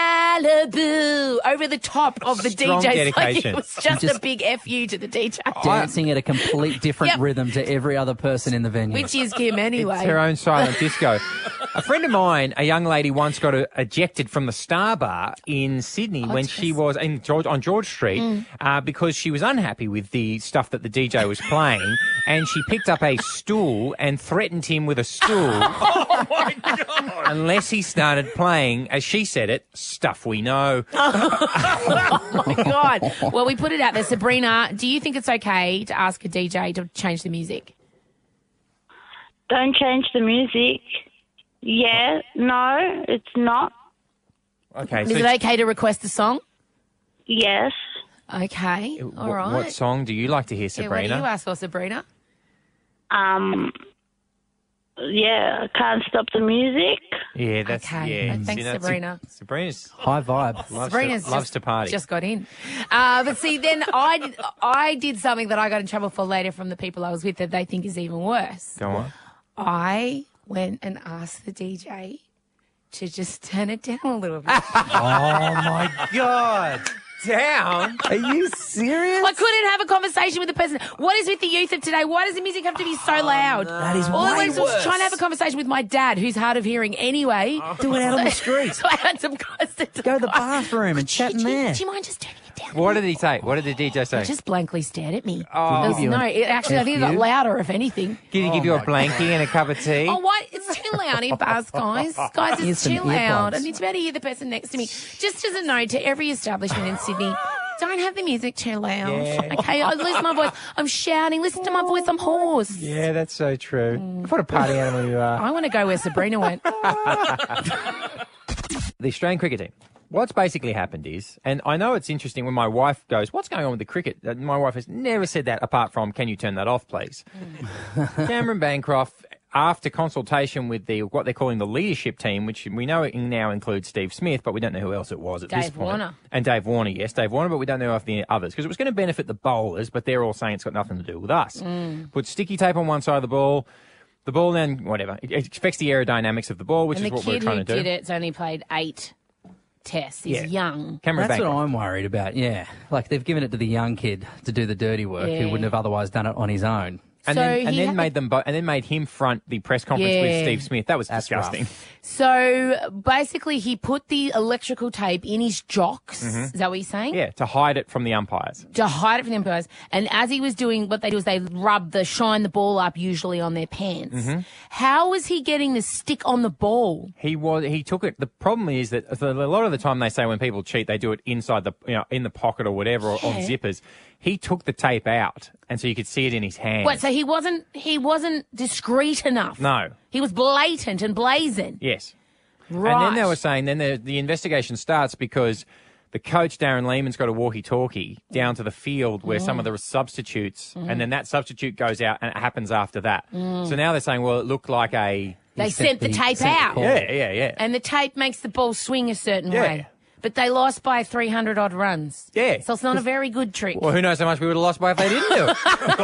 Malibu over the top of the Strong DJ. Like dedication. it was just a big FU to the DJ. Dancing at a complete different Yep. rhythm to every other person in the venue. Which is Kim anyway. It's her own silent disco. A friend of mine, a young lady, once got ejected from the Star Bar in Sydney when she was on George Street because she was unhappy with the stuff that the DJ was playing, and she picked up a stool and threatened him with a stool. Oh, my God. Unless he started playing, as she said it, stuff we know. Oh, my God. Well, we put it out there. Sabrina, do you think it's okay to ask a DJ to change the music? Don't change the music. Yeah, no, it's not. Okay. Is it okay to request a song? Yes. Okay. All right. What song do you like to hear, Yeah, Sabrina? what do you ask for, Sabrina? Yeah, Can't Stop the Music. Yeah, that's Okay. yeah. Thanks, Sabrina. Sabrina's high vibe. Sabrina's loves to party. Just got in. But see, then I did something that I got in trouble for later from the people I was with that they think is even worse. Go on. I went and asked the DJ to just turn it down a little bit. Oh my God. Down? Are you serious? I couldn't have a conversation with the person. What is with the youth of today? Why does the music have to be so loud? That is All I way was worse. trying to have a conversation with my dad, who's hard of hearing anyway. Do it out on the street. So I had some guys to Go to the bathroom and chat in there. Do you mind just turning it down? What did he say? What did the DJ say? He just blankly stared at me. Oh. There was no, it actually, I think it got louder, if anything. Did he give you a blankie and a cup of tea? Oh, what? It's too loud in bars, guys. Guys, Here's it's some too loud. earplugs. I need to be able to hear the person next to me. Just as a note to every establishment in Sydney, don't have the music too loud. Yeah. Okay, I lose my voice. I'm shouting. Listen to my voice. I'm hoarse. Yeah, that's so true. What a party animal you are. I want to go where Sabrina went. The Australian cricket team. What's basically happened is, and I know it's interesting when my wife goes, "What's going on with the cricket?" My wife has never said that apart from, "Can you turn that off, please?" Cameron Bancroft, after consultation with what they're calling the leadership team, which we know it now includes Steve Smith, but we don't know who else it was at this Dave point. Warner. And Dave Warner, yes, Dave Warner, but we don't know of the others because it was going to benefit the bowlers, but they're all saying it's got nothing to do with us. Put sticky tape on one side of the ball. The ball then, whatever, it affects the aerodynamics of the ball, which And is the what we're kid trying who to do. did it's only played 8 tests. He's Yeah. young. Cameron That's what Bancroft. I'm worried about, yeah. Like, they've given it to the young kid to do the dirty work Yeah. who wouldn't have otherwise done it on his own. And So then, and he then made them and then made him front the press conference Yeah. with Steve Smith. That was That's disgusting. rough. So basically, he put the electrical tape in his jocks. Is that what you're saying? Yeah, to hide it from the umpires. To hide it from the umpires. And as he was doing, what they do is they shine the ball up usually on their pants. How was he getting the stick on the ball? He took it. The problem is that a lot of the time they say when people cheat, they do it inside in the pocket or whatever, or on zippers. He took the tape out, and so you could see it in his hand. What? So he wasn't discreet enough. No. He was blatant and blazing. Yes. Right. And then they were saying, the investigation starts because the coach, Darren Lehman's got a walkie-talkie down to the field where some of the substitutes, and then that substitute goes out, and it happens after that. So now they're saying, well, it looked like They sent the tape out. Yeah. And the tape makes the ball swing a certain Yeah. way. But they lost by 300 odd runs. Yeah. So it's not a very good trick. Well, who knows how much we would have lost by if they didn't do it.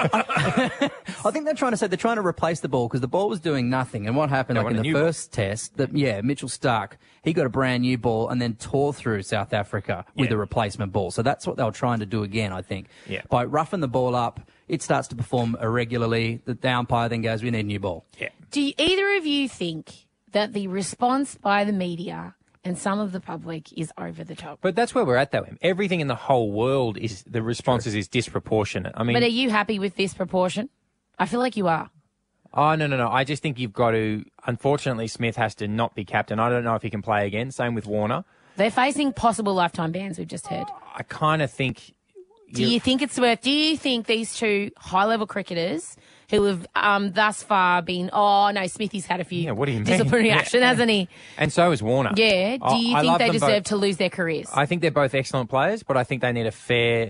I think they're trying to replace the ball because the ball was doing nothing. And what happened in the first test, Mitchell Stark, he got a brand new ball and then tore through South Africa with a replacement ball. So that's what they were trying to do again, I think. Yeah. By roughing the ball up, it starts to perform irregularly. The umpire then goes, we need a new ball. Yeah. Do either of you think that the response by the media and some of the public is over the top? But that's where we're at, though. Everything in the whole world is the responses is disproportionate. I mean, But are you happy with this proportion? I feel like you are. oh no! I just think you've got to. Unfortunately, Smith has to not be captain. I don't know if he can play again. Same with Warner. They're facing possible lifetime bans, we've just heard. I kind of think. Do you think it's worth? Do you think these two high-level cricketers who have thus far been? Oh no, Smithy's had a few Yeah, what do you mean? disciplinary action, hasn't he? And so is Warner. Yeah. Do you I think love they them deserve both. to lose their careers? I think they're both excellent players, but I think they need a fair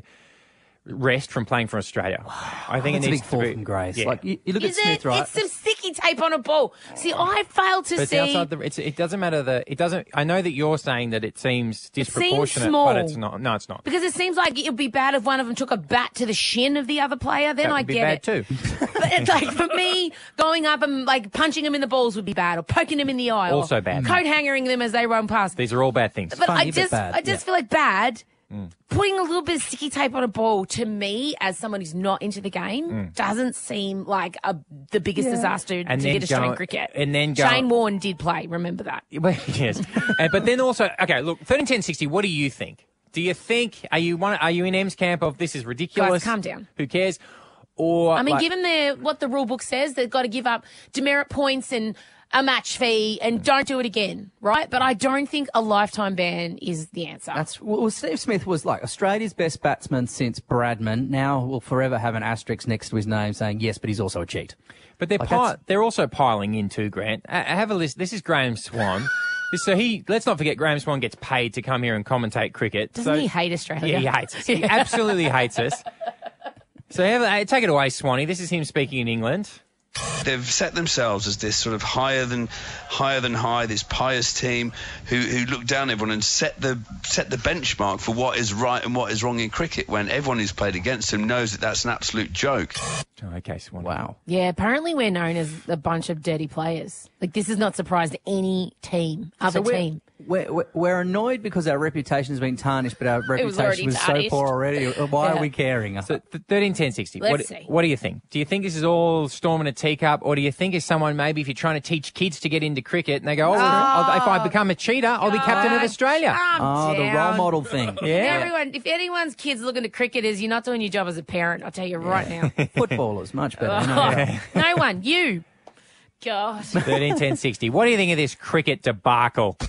rest from playing for Australia. I think It's it a needs big to fall be from grace. Yeah. Like you look at Is Smith, it? right? It's some sticky tape on a ball. See, I failed to But it's see. outside it doesn't matter. It doesn't. I know that you're saying that it seems disproportionate, small. but it's not. No, it's not. Because it seems like it would be bad if one of them took a bat to the shin of the other player. Then That I would be get bad it. too. But it's like for me, going up and like punching him in the balls would be bad, or poking him in the eye, Also or bad. coat hangering them as they run past. These are all bad things. But Funny, I but bad. I just feel like bad. Putting a little bit of sticky tape on a ball, to me, as someone who's not into the game, doesn't seem like the biggest disaster And to then hit Australian go- cricket. and then go- Shane Warne did play, remember that. Yes, but then also, okay, look, 13-10-60. What do you think? Do you think are you in M's camp of this is ridiculous? Guys, calm down. Who cares? Or I mean, like- given what the rule book says, they've got to give up demerit points and a match fee and don't do it again, right? But I don't think a lifetime ban is the answer. Well, Steve Smith was like Australia's best batsman since Bradman. Now we'll forever have an asterisk next to his name saying, yes, but he's also a cheat. But they're also piling in too, Grant. Have a list. This is Graham Swan. Let's not forget Graham Swan gets paid to come here and commentate cricket. Doesn't he hate Australia? Yeah, he hates us. He absolutely hates us. So take it away, Swanee. This is him speaking in England. They've set themselves as this sort of higher than high, this pious team who look down on everyone and set the benchmark for what is right and what is wrong in cricket, when everyone who's played against them knows that that's an absolute joke. Oh, okay, Swanee. Wow. Yeah, apparently we're known as a bunch of dirty players. Like, this is not surprised to any team, other team. We're annoyed because our reputation has been tarnished, but our already reputation was so tarnished. poor already. Why are we caring? So 13-10-60. Let's see. What do you think? Do you think this is all storm in a teacup, or do you think it's someone maybe if you're trying to teach kids to get into cricket and they go, if I become a cheater, I'll be captain of Australia? Calm The down. role model thing. Yeah. If anyone's kids looking to cricketers, you're not doing your job as a parent, I'll tell you right now. Footballers, much better. No one. You. God. 13-10-60. What do you think of this cricket debacle?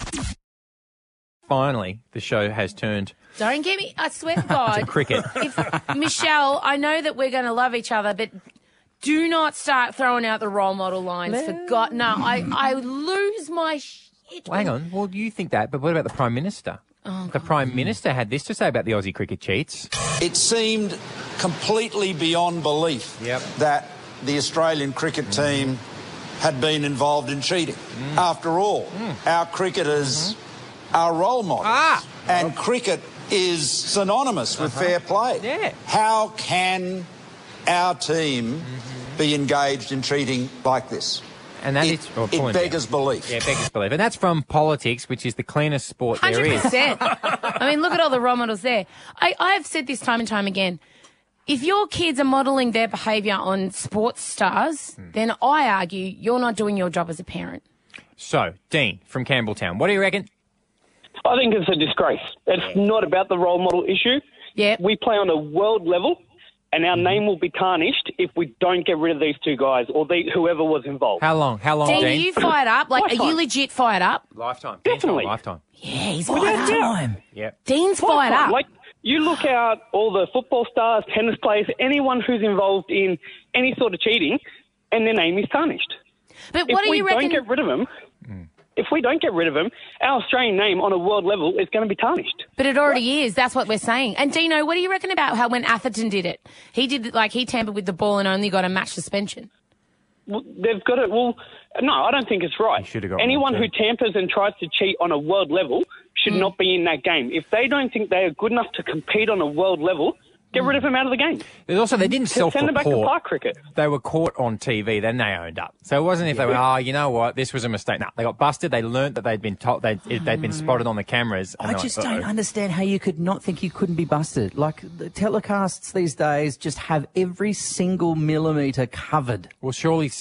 Finally, the show has turned Don't get me. I swear to God. to cricket. Michelle, I know that we're going to love each other, but do not start throwing out the role model lines. For God, no, I lose my shit. Well, hang on. Well, you think that, but what about the Prime Minister? The Prime Minister had this to say about the Aussie cricket cheats. It seemed completely beyond belief that the Australian cricket team had been involved in cheating. After all, our cricketers are role models, and cricket is synonymous with fair play. Yeah. How can our team be engaged in cheating like this? And that it beggars belief. Yeah, beggars belief. And that's from politics, which is the cleanest sport there is. 100%. I mean, look at all the role models there. I have said this time and time again. If your kids are modelling their behaviour on sports stars, then I argue you're not doing your job as a parent. So, Dean from Campbelltown, what do you reckon? I think it's a disgrace. It's not about the role model issue. Yeah. We play on a world level, and our name will be tarnished if we don't get rid of these two guys or whoever was involved. How long, Dean, are you fired up? Like, are Lifetime. you legit fired up? Lifetime. Definitely. Lifetime. Yeah, he's Without fired doubt. up. Yep. Dean's fired Lifetime. up. Like, you look out all the football stars, tennis players, anyone who's involved in any sort of cheating, and their name is tarnished. But what do you reckon? If we don't get rid of them, our Australian name on a world level is going to be tarnished. But it already is. That's what we're saying. And Dino, what do you reckon about how when Atherton did it? He tampered with the ball and only got a match suspension. Well, they've got it. Well, no, I don't think it's right. Anyone who tampers and tries to cheat on a world level should not be in that game. If they don't think they are good enough to compete on a world level, get rid of them out of the game. There's also, they didn't Send them back to self-report. park cricket. They were caught on TV, then they owned up. So it wasn't if they went, oh, you know what, this was a mistake. No, they got busted. They learnt that they'd been told they'd been spotted on the cameras. And I they're just like, don't understand how you could not think you couldn't be busted. Like, the telecasts these days just have every single millimetre covered. Well,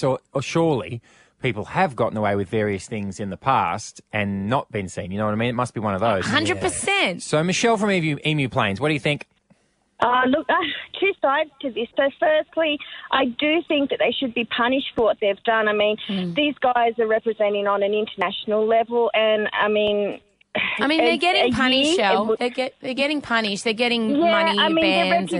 surely people have gotten away with various things in the past and not been seen. You know what I mean? It must be one of those. 100%. So, Michelle from Emu Plains, what do you think? Look, two sides to this. So firstly, I do think that they should be punished for what they've done. I mean, these guys are representing on an international level, and they're getting punished, Shell. They're getting punished. They're getting money bans.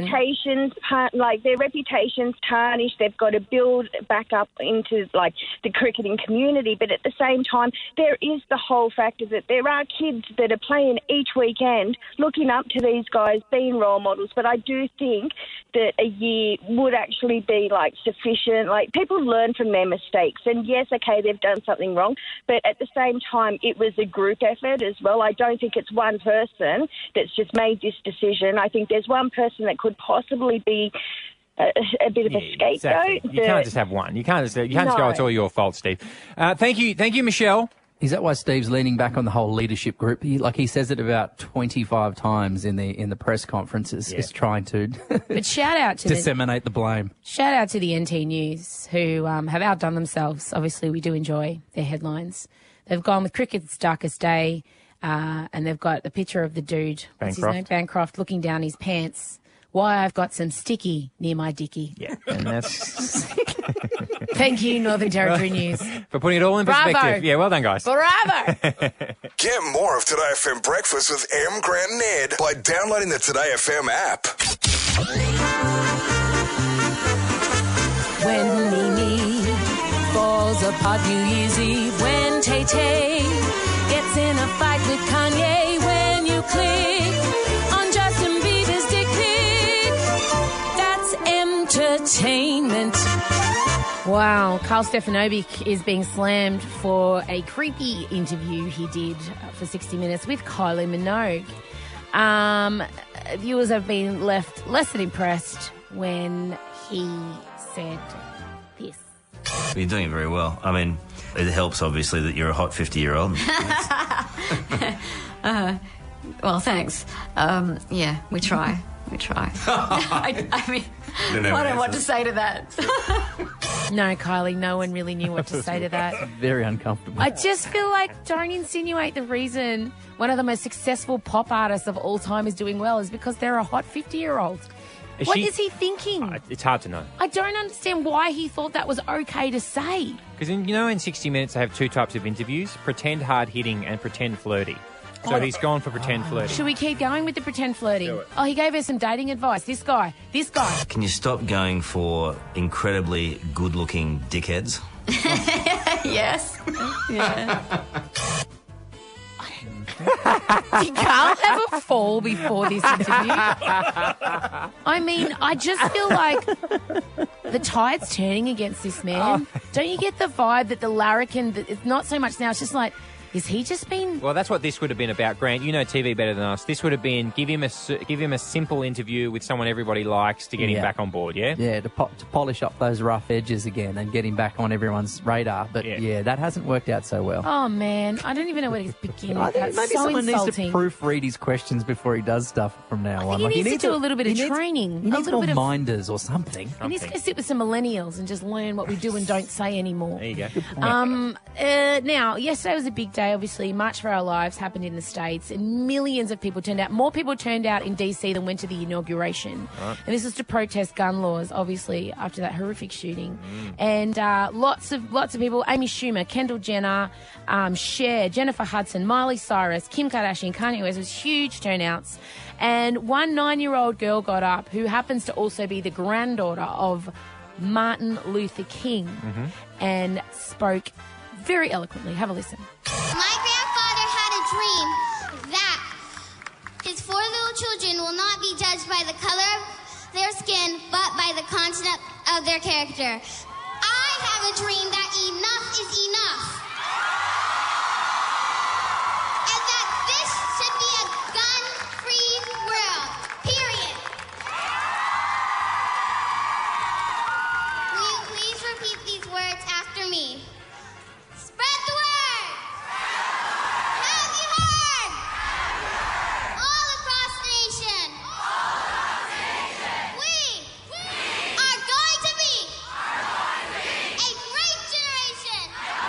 Their reputation's tarnished. They've got to build back up into the cricketing community. But at the same time, there is the whole factor that there are kids that are playing each weekend, looking up to these guys, being role models. But I do think that a year would actually be sufficient. People learn from their mistakes, and yes, okay, they've done something wrong, but at the same time, it was a group effort as well. I don't think it's one person that's just made this decision. I think there's one person that could possibly be a bit of a scapegoat. Exactly. You can't just have one. You can't just go, it's all your fault, Steve. Thank you, Michelle. Is that why Steve's leaning back on the whole leadership group? He says it about 25 times in the press conferences. Is trying to But shout out to disseminate the blame. Shout out to the NT News who have outdone themselves. Obviously, we do enjoy their headlines. They've gone with cricket's darkest day, and they've got a picture of the dude, what's his name? Bancroft, looking down his pants. Why I've got some sticky near my dicky. Yeah, and that's... Thank you, Northern Territory News. For putting it all in perspective. Bravo. Yeah, well done, guys. Bravo! Get more of Today FM Breakfast with M, Grant and Ed by downloading the Today FM app. When Mimi falls apart New Year's Eve, when Tay-Tay gets in a fight with Kanye, when you click on Justin Bieber's dick pic, that's entertainment. Wow, Carl Stefanovic is being slammed for a creepy interview he did for 60 Minutes with Kylie Minogue. Viewers have been left less than impressed when he said this. You're doing it very well. I mean, it helps, obviously, that you're a hot 50-year-old. Well, thanks. Yeah, we try. We try. I mean, I don't know what to say to that. No, Kylie, no one really knew what to say to that. Very uncomfortable. I just feel like don't insinuate the reason one of the most successful pop artists of all time is doing well is because they're a hot 50-year-old. What is he thinking? It's hard to know. I don't understand why he thought that was okay to say. Because, in 60 Minutes, they have two types of interviews, pretend hard-hitting and pretend flirty. So he's gone for pretend flirty. Should we keep going with the pretend flirting? Oh, he gave her some dating advice. This guy. Can you stop going for incredibly good-looking dickheads? Yes. Yeah. Did Carl have a fall before this interview? I mean, I just feel like the tide's turning against this man. Don't you get the vibe that the larrikin, it's not so much now, it's just like, Is he just been... Well, that's what this would have been about, Grant. You know TV better than us. This would have been give him a simple interview with someone everybody likes to get him back on board, yeah? Yeah, to polish up those rough edges again and get him back on everyone's radar. But, yeah, that hasn't worked out so well. Oh, man. I don't even know where to begin. I think That's maybe so someone insulting. needs to proofread his questions before he does stuff from now on. He needs to do a little bit of training. He a needs little more bit of... minders or something. He needs to go sit with some millennials and just learn what we do and don't say anymore. There you go. Now, yesterday was a big day, obviously. March for Our Lives happened in the States, and millions of people turned out. More people turned out in D.C. than went to the inauguration. Right. And this was to protest gun laws, obviously, after that horrific shooting. And lots of people, Amy Schumer, Kendall Jenner, Cher, Jennifer Hudson, Miley Cyrus, Kim Kardashian, Kanye West. It was huge turnouts. And one 9-year-old girl got up who happens to also be the granddaughter of Martin Luther King and spoke very eloquently. Have a listen. My grandfather had a dream that his 4 little children will not be judged by the color of their skin, but by the content of their character. I have a dream that enough is enough. And that this should be a gun-free world. Period. Will you please repeat these words after me? Spread the word! Have you heard? All across the nation. We are going to be a great generation.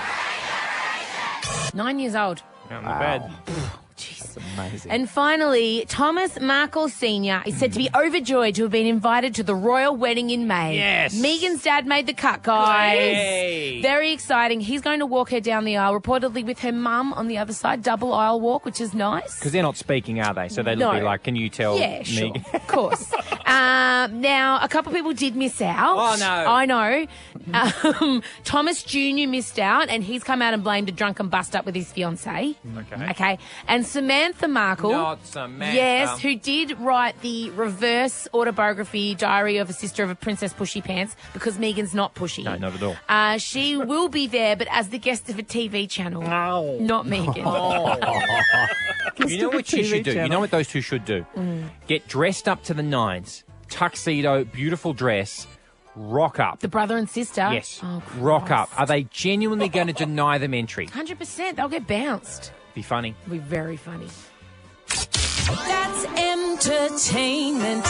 9 years old. Not bad. That's amazing. And finally, Thomas Markle Sr. is said to be overjoyed to have been invited to the royal wedding in May. Yes. Megan's dad made the cut, guys. Yay. Very exciting. He's going to walk her down the aisle, reportedly with her mum on the other side, double aisle walk, which is nice. Because they're not speaking, are they? So they'll No. be like, can you tell Yeah, sure. Megan? Of course. Now, a couple of people did miss out. Oh, no. I know. Thomas Jr. missed out, and he's come out and blamed a drunken bust-up with his fiancée. Okay. And Samantha Markle. Not Samantha. Yes, who did write the reverse autobiography, Diary of a Sister of a Princess Pushy Pants, because Megan's not pushy. No, not at all. She will be there, but as the guest of a TV channel. No. Not Megan. You know what you should do? You know what those two should do? Get dressed up to the nines, tuxedo, beautiful dress, rock up. The brother and sister? Yes. Oh, rock up. Are they genuinely going to deny them entry? 100%. They'll get bounced. Be funny. It'll be very funny. That's entertainment.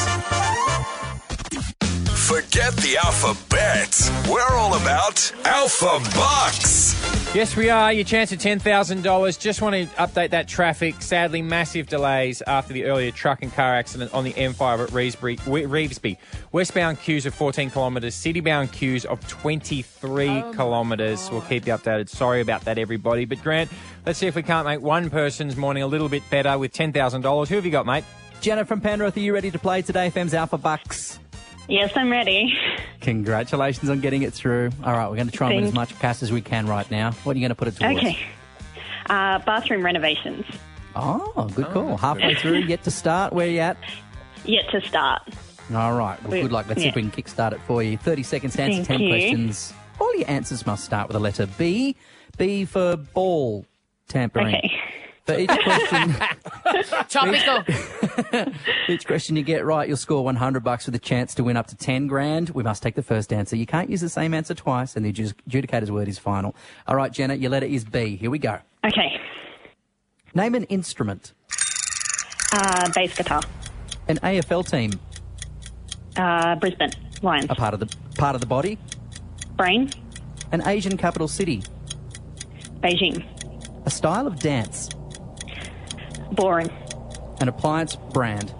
Forget the alphabet. We're all about Alpha Bucks. Yes, we are. Your chance at $10,000. Just want to update that traffic. Sadly, massive delays after the earlier truck and car accident on the M5 at Revesby. Westbound queues of 14 kilometres, citybound queues of 23 kilometres. We'll keep you updated. Sorry about that, everybody. But, Grant, let's see if we can't make one person's morning a little bit better with $10,000. Who have you got, mate? Jenna from Penrith, are you ready to play today, FM's Alpha Bucks? Yes, I'm ready. Congratulations on getting it through. All right, we're going to try and win as much cash as we can right now. What are you going to put it towards? Okay. Bathroom renovations. Oh, good call. Halfway through, yet to start. Where are you at? Yet to start. All right. Well, good luck. Let's see if we can kickstart it for you. 30 seconds to answer 10 questions. All your answers must start with the letter B. B for ball tampering. Okay. For each question... Topical. Each question you get right, you'll score $100 with a chance to win up to 10 grand. We must take the first answer. You can't use the same answer twice, and the adjudicator's word is final. All right, Jenna, your letter is B. Here we go. Okay. Name an instrument. Bass guitar. An AFL team. Brisbane Lions. A part of the body. Brain. An Asian capital city. Beijing. A style of dance. Boring. An appliance brand.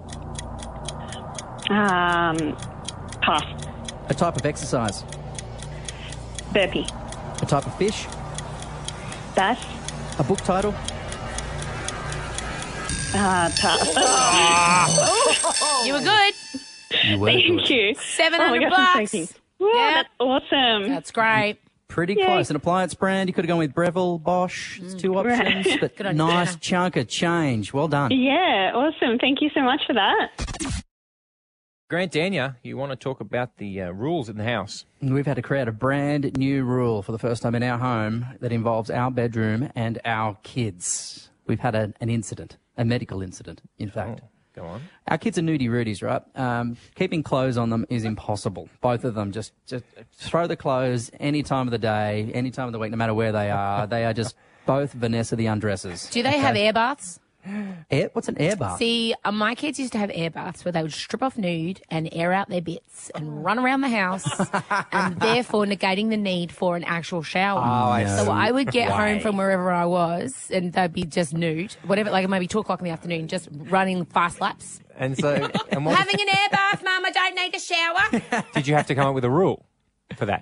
Pass. A type of exercise. Burpee. A type of fish. Bass. A book title. Pass. You were good. You were Thank good. you. $700 bucks. Wow, Yeah. that's awesome. That's great. Pretty Yay. close. An appliance brand. You could have gone with Breville, Bosch. It's two options, Right. but Good on you, nice Jenna. chunk of change. Well done. Yeah, awesome. Thank you so much for that. Grant Daniel, you want to talk about the rules in the house? We've had to create a brand new rule for the first time in our home that involves our bedroom and our kids. We've had an incident, a medical incident, in fact. Oh, go on. Our kids are nudie-rooties, right? Keeping clothes on them is impossible. Both of them just throw the clothes any time of the day, any time of the week, no matter where they are. They are just both Vanessa the undressers. Do they have air baths? What's an air bath? See, my kids used to have air baths where they would strip off nude and air out their bits and run around the house, and therefore negating the need for an actual shower. So I would get home from wherever I was, and they'd be just nude, whatever, like maybe 2 o'clock in the afternoon, just running fast laps. And so, and having an air bath, Mum. I don't need a shower. Did you have to come up with a rule for that?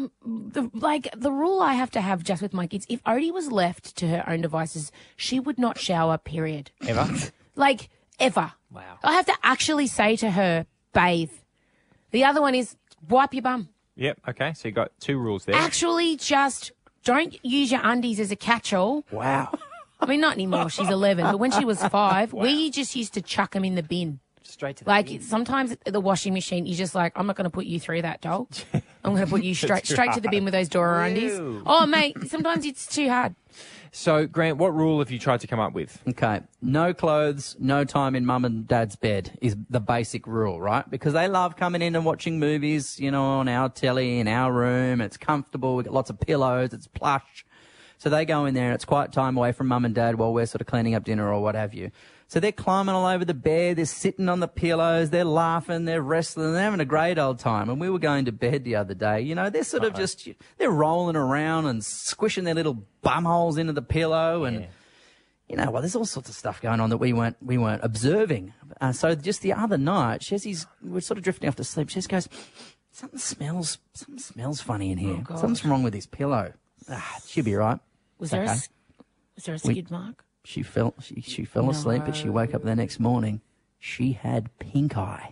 The rule I have to have just with my kids, if Odie was left to her own devices, she would not shower, period. Ever? Ever. Wow. I have to actually say to her, bathe. The other one is wipe your bum. Yep, okay, so you got 2 rules there. Actually, just don't use your undies as a catch-all. Wow. I mean, not anymore. She's 11, but when she was 5, we just used to chuck them in the bin. Straight to the bin. Sometimes at the washing machine, you're just like, I'm not going to put you through that, doll. I'm going to put you straight to the bin with those Dora undies. Oh, mate, sometimes it's too hard. So, Grant, what rule have you tried to come up with? Okay, no clothes, no time in mum and dad's bed is the basic rule, right? Because they love coming in and watching movies, on our telly, in our room. It's comfortable. We've got lots of pillows. It's plush. So they go in there and it's quiet time away from mum and dad while we're sort of cleaning up dinner or what have you. So they're climbing all over the bed, they're sitting on the pillows, they're laughing, they're wrestling, they're having a great old time. And we were going to bed the other day, they're sort of they're rolling around and squishing their little bum holes into the pillow and, there's all sorts of stuff going on that we weren't observing. So just the other night, we're sort of drifting off to sleep. She goes, something smells funny in here. Oh, Something's wrong with his pillow. She'll be right. Was there a skid mark? She fell asleep, but she woke up the next morning. She had pink eye.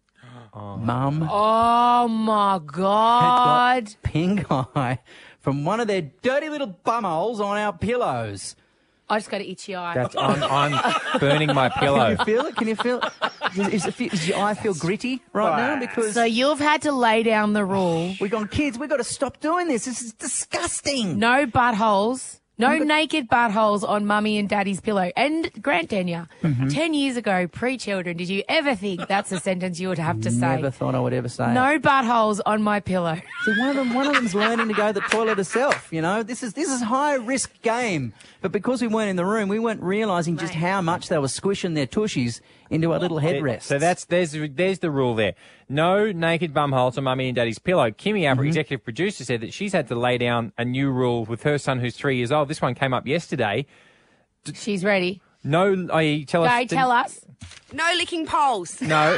Mum. Oh, my God. Had got pink eye from one of their dirty little bumholes on our pillows. I just got an itchy eye. I'm burning my pillow. Can you feel it? Can you feel it? Does your eye feel gritty right now? Because so you've had to lay down the rule. We've gone, kids, we've got to stop doing this. This is disgusting. No buttholes. No naked buttholes on mummy and daddy's pillow. And Grant Daniel, 10 years ago, pre-children, did you ever think that's a sentence you would have to say? Never thought I would ever say it. No buttholes on my pillow. See, one of them's learning to go to the toilet herself, This is high risk game. But because we weren't in the room, we weren't realising just how much they were squishing their tushies into our little headrests. So there's the rule there. No naked bumholes on mummy and daddy's pillow. Kimmy, our executive producer, said that she's had to lay down a new rule with her son who's 3 years old. This one came up yesterday. She's ready. No, tell us. No licking poles. No.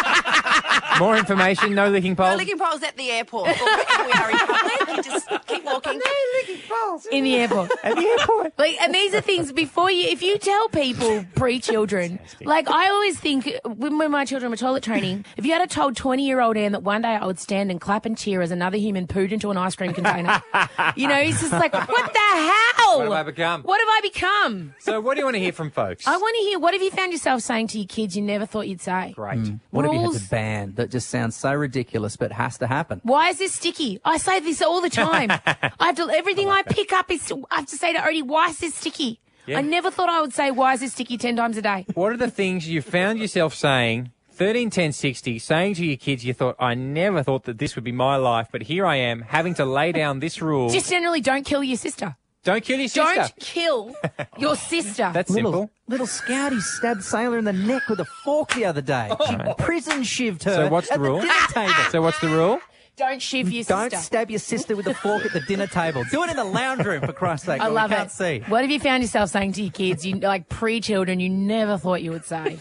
More information, no licking poles. No licking poles at the airport. Or wherever we are in public. You just keep walking. No licking poles. In the airport. At the airport. And these are things if you tell people pre-children, I always think when my children were toilet training, if you had told 20-year-old Anne that one day I would stand and clap and cheer as another human pooed into an ice cream container, it's just like, what the hell? What have I become? What have I become? So what do you want to hear from folks? I want to hear, what have you found yourself saying to your kids you never thought you'd say? Great. What have you had to ban that just sounds so ridiculous but has to happen? Why is this sticky? I say this all the time. Everything I pick up I have to say to Odie, why is this sticky? Yeah. I never thought I would say, why is this sticky 10 times a day? What are the things you found yourself saying, 13, 10, 60, saying to your kids, you thought, I never thought that this would be my life, but here I am having to lay down this rule. Just generally don't kill your sister. Don't kill your sister. Don't kill your sister. That's simple. Little Scouty stabbed Sailor in the neck with a fork the other day. She prison shivved her. So what's the rule? Dinner table. So what's the rule? Don't shiv your sister. Don't stab your sister with a fork at the dinner table. Do it in the lounge room, for Christ's sake. I love it. Can't see. What have you found yourself saying to your kids, pre-children, you never thought you would say?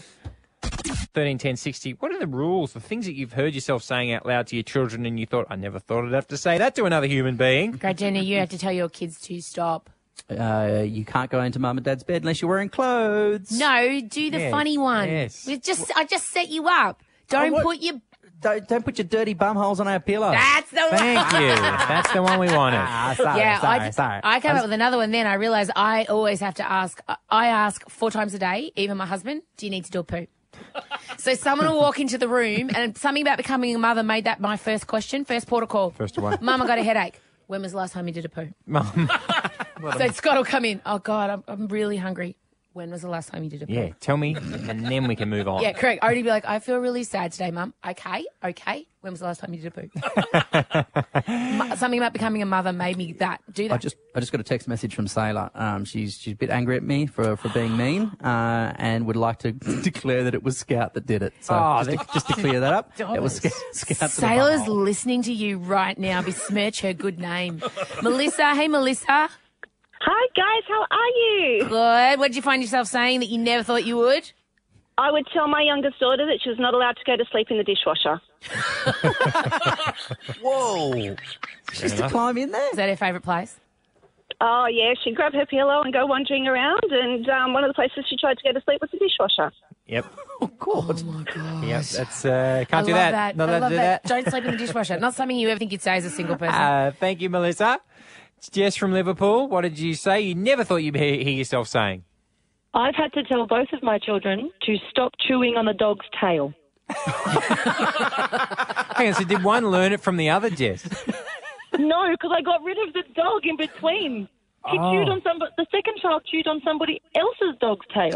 13, 10, 60. What are the rules, the things that you've heard yourself saying out loud to your children and you thought, I never thought I'd have to say that to another human being? Great, Jenny, you have to tell your kids to stop. You can't go into mum and dad's bed unless you're wearing clothes. No, do the funny one. Yes. I just set you up. Don't put your dirty bum holes on our pillow. That's the one. Thank you. That's the one we wanted. Sorry. I came up with another one then. I realised I always have to ask. I ask 4 times a day, even my husband, do you need to do a poo? So someone will walk into the room and something about becoming a mother made that my first question, first port of call. First one. Mum, I got a headache. When was the last time you did a poo? Mum. So Scott will come in. Oh, God, I'm really hungry. When was the last time you did a poo? Yeah, tell me, and then we can move on. Yeah, correct. I already be like, I feel really sad today, Mum. Okay. When was the last time you did a poo? Something about becoming a mother made me do that. I just got a text message from Sailor. She's a bit angry at me for being mean, and would like to declare that it was Scout that did it. So just to clear that up, it was Scout. Sailor's listening to you right now. Besmirch her good name. Melissa, hey Melissa. Hi guys, how are you? Good. What did you find yourself saying that you never thought you would? I would tell my youngest daughter that she was not allowed to go to sleep in the dishwasher. Whoa. She used to climb in there? Is that her favourite place? Oh, yeah. She'd grab her pillow and go wandering around, and one of the places she tried to go to sleep was the dishwasher. Yep. Oh, God. Oh, my God. Yep, that's, can't do that. Not I allowed to love do that. that. Don't sleep in the dishwasher. Not something you ever think you'd say as a single person. Thank you, Melissa. It's Jess from Liverpool. What did you say? You never thought you'd hear yourself saying. I've had to tell both of my children to stop chewing on a dog's tail. Hang on, so did one learn it from the other, Jess? No, because I got rid of the dog in between. He chewed on the second child chewed on somebody else's dog's tail.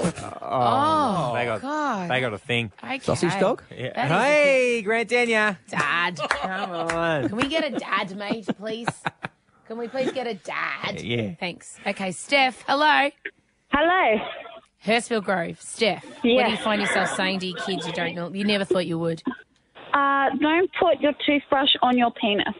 God. They got a thing. Okay. Sausage dog? Yeah. Hey, Grant Dania. Dad. Come on. Can we get a dad, mate, please? Can we please get a dad? Yeah. Thanks. Okay, Steph, hello. Hello. Hurstville Grove. Steph, what do you find yourself saying to your kids you never thought you would? Don't put your toothbrush on your penis.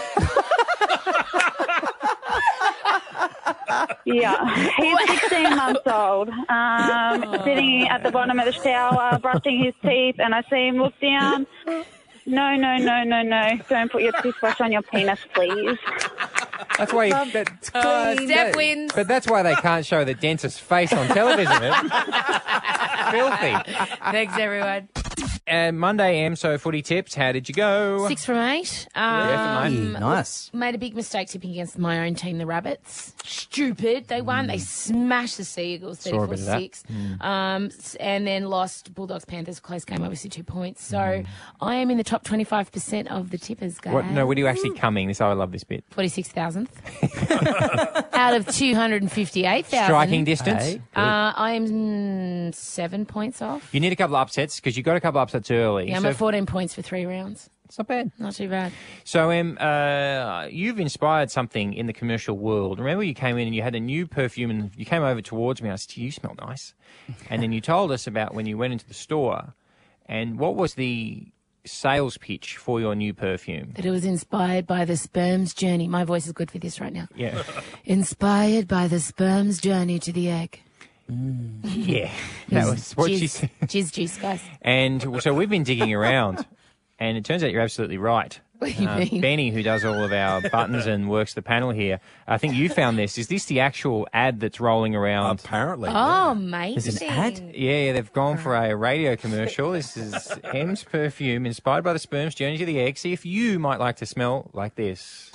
Yeah, he's 16 months old, sitting at the bottom of the shower, brushing his teeth, and I see him look down. No. Don't put your toothbrush on your penis, please. That's why Steph wins. But that's why they can't show the dentist's face on television. Filthy. Thanks, everyone. Monday, so footy tips. How did you go? 6 from 8. Nice. Made a big mistake tipping against my own team, the Rabbits. Stupid. They won. They smashed the Sea Eagles 34-6. And then lost Bulldogs, Panthers. Close game, obviously 2 points. So I am in the top 25% of the tippers, guys. Where do you actually coming? I love this bit. 46,000th. Out of 258,000. Striking distance. Hey, I am 7 points off. You need a couple of upsets because you got a couple of upsets early. Yeah, I'm at 14 points for 3 rounds. It's not bad. Not too bad. So, you've inspired something in the commercial world. Remember you came in and you had a new perfume and you came over towards me and I said, you smell nice. And then you told us about when you went into the store and what was the sales pitch for your new perfume? That it was inspired by the sperm's journey. My voice is good for this right now. Yeah. Inspired by the sperm's journey to the egg. Yeah. That was what she said. Jizz juice, guys. And so we've been digging around and it turns out you're absolutely right. What do you mean? Benny, who does all of our buttons and works the panel here, I think you found this. Is this the actual ad that's rolling around? Apparently. Oh, amazing. There's an ad? Yeah, they've gone for a radio commercial. This is M's perfume, inspired by the sperm's journey to the egg. See if you might like to smell like this.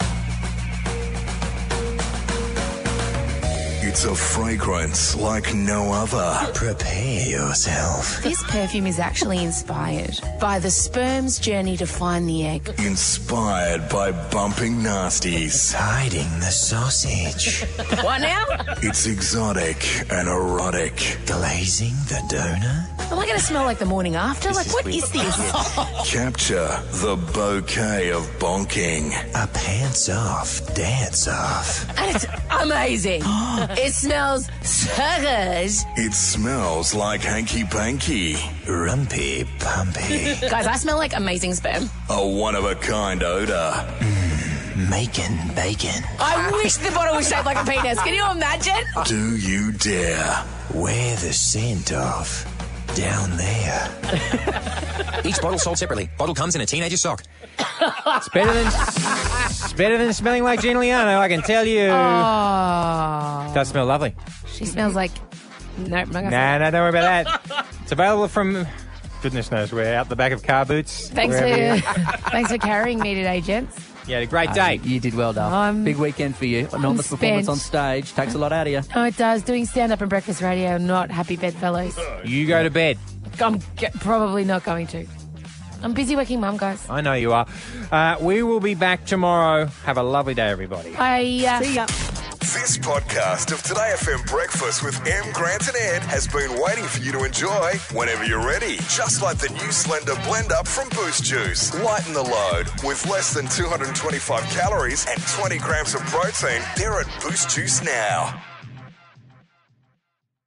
It's a fragrance like no other. Prepare yourself. This perfume is actually inspired by the sperm's journey to find the egg. Inspired by bumping nasties. Hiding the sausage. What now? It's exotic and erotic. Glazing the donut. Am I going to smell like the morning after? What is this? Capture the bouquet of bonking. A pants off, dance off. And it's amazing. It smells so good. It smells like hanky-panky. Rumpy pumpy. Guys, I smell like amazing sperm. A one-of-a-kind odor. Making bacon. I wish the bottle was shaped like a penis. Can you imagine? Do you dare? Wear the scent off. Down there. Each bottle sold separately. Bottle comes in a teenager's sock. It's better than smelling like Giuliano, I can tell you. Oh. Does smell lovely. She smells like... Nope, I'm not gonna say No, don't worry about that. It's available from... Goodness knows where, out the back of car boots. Thanks for carrying me today, gents. You had a great day. You did well, Duff. Big weekend for you. Enormous performance on stage. Takes a lot out of you. Oh, it does. Doing stand-up and breakfast radio, not happy bedfellows. You go to bed. I'm probably not going to. I'm busy working mum, guys. I know you are. We will be back tomorrow. Have a lovely day, everybody. Bye. See ya. This podcast of Today FM Breakfast with M, Grant and Ed has been waiting for you to enjoy whenever you're ready. Just like the new Slender Blend Up from Boost Juice. Lighten the load with less than 225 calories and 20 grams of protein. They're at Boost Juice now.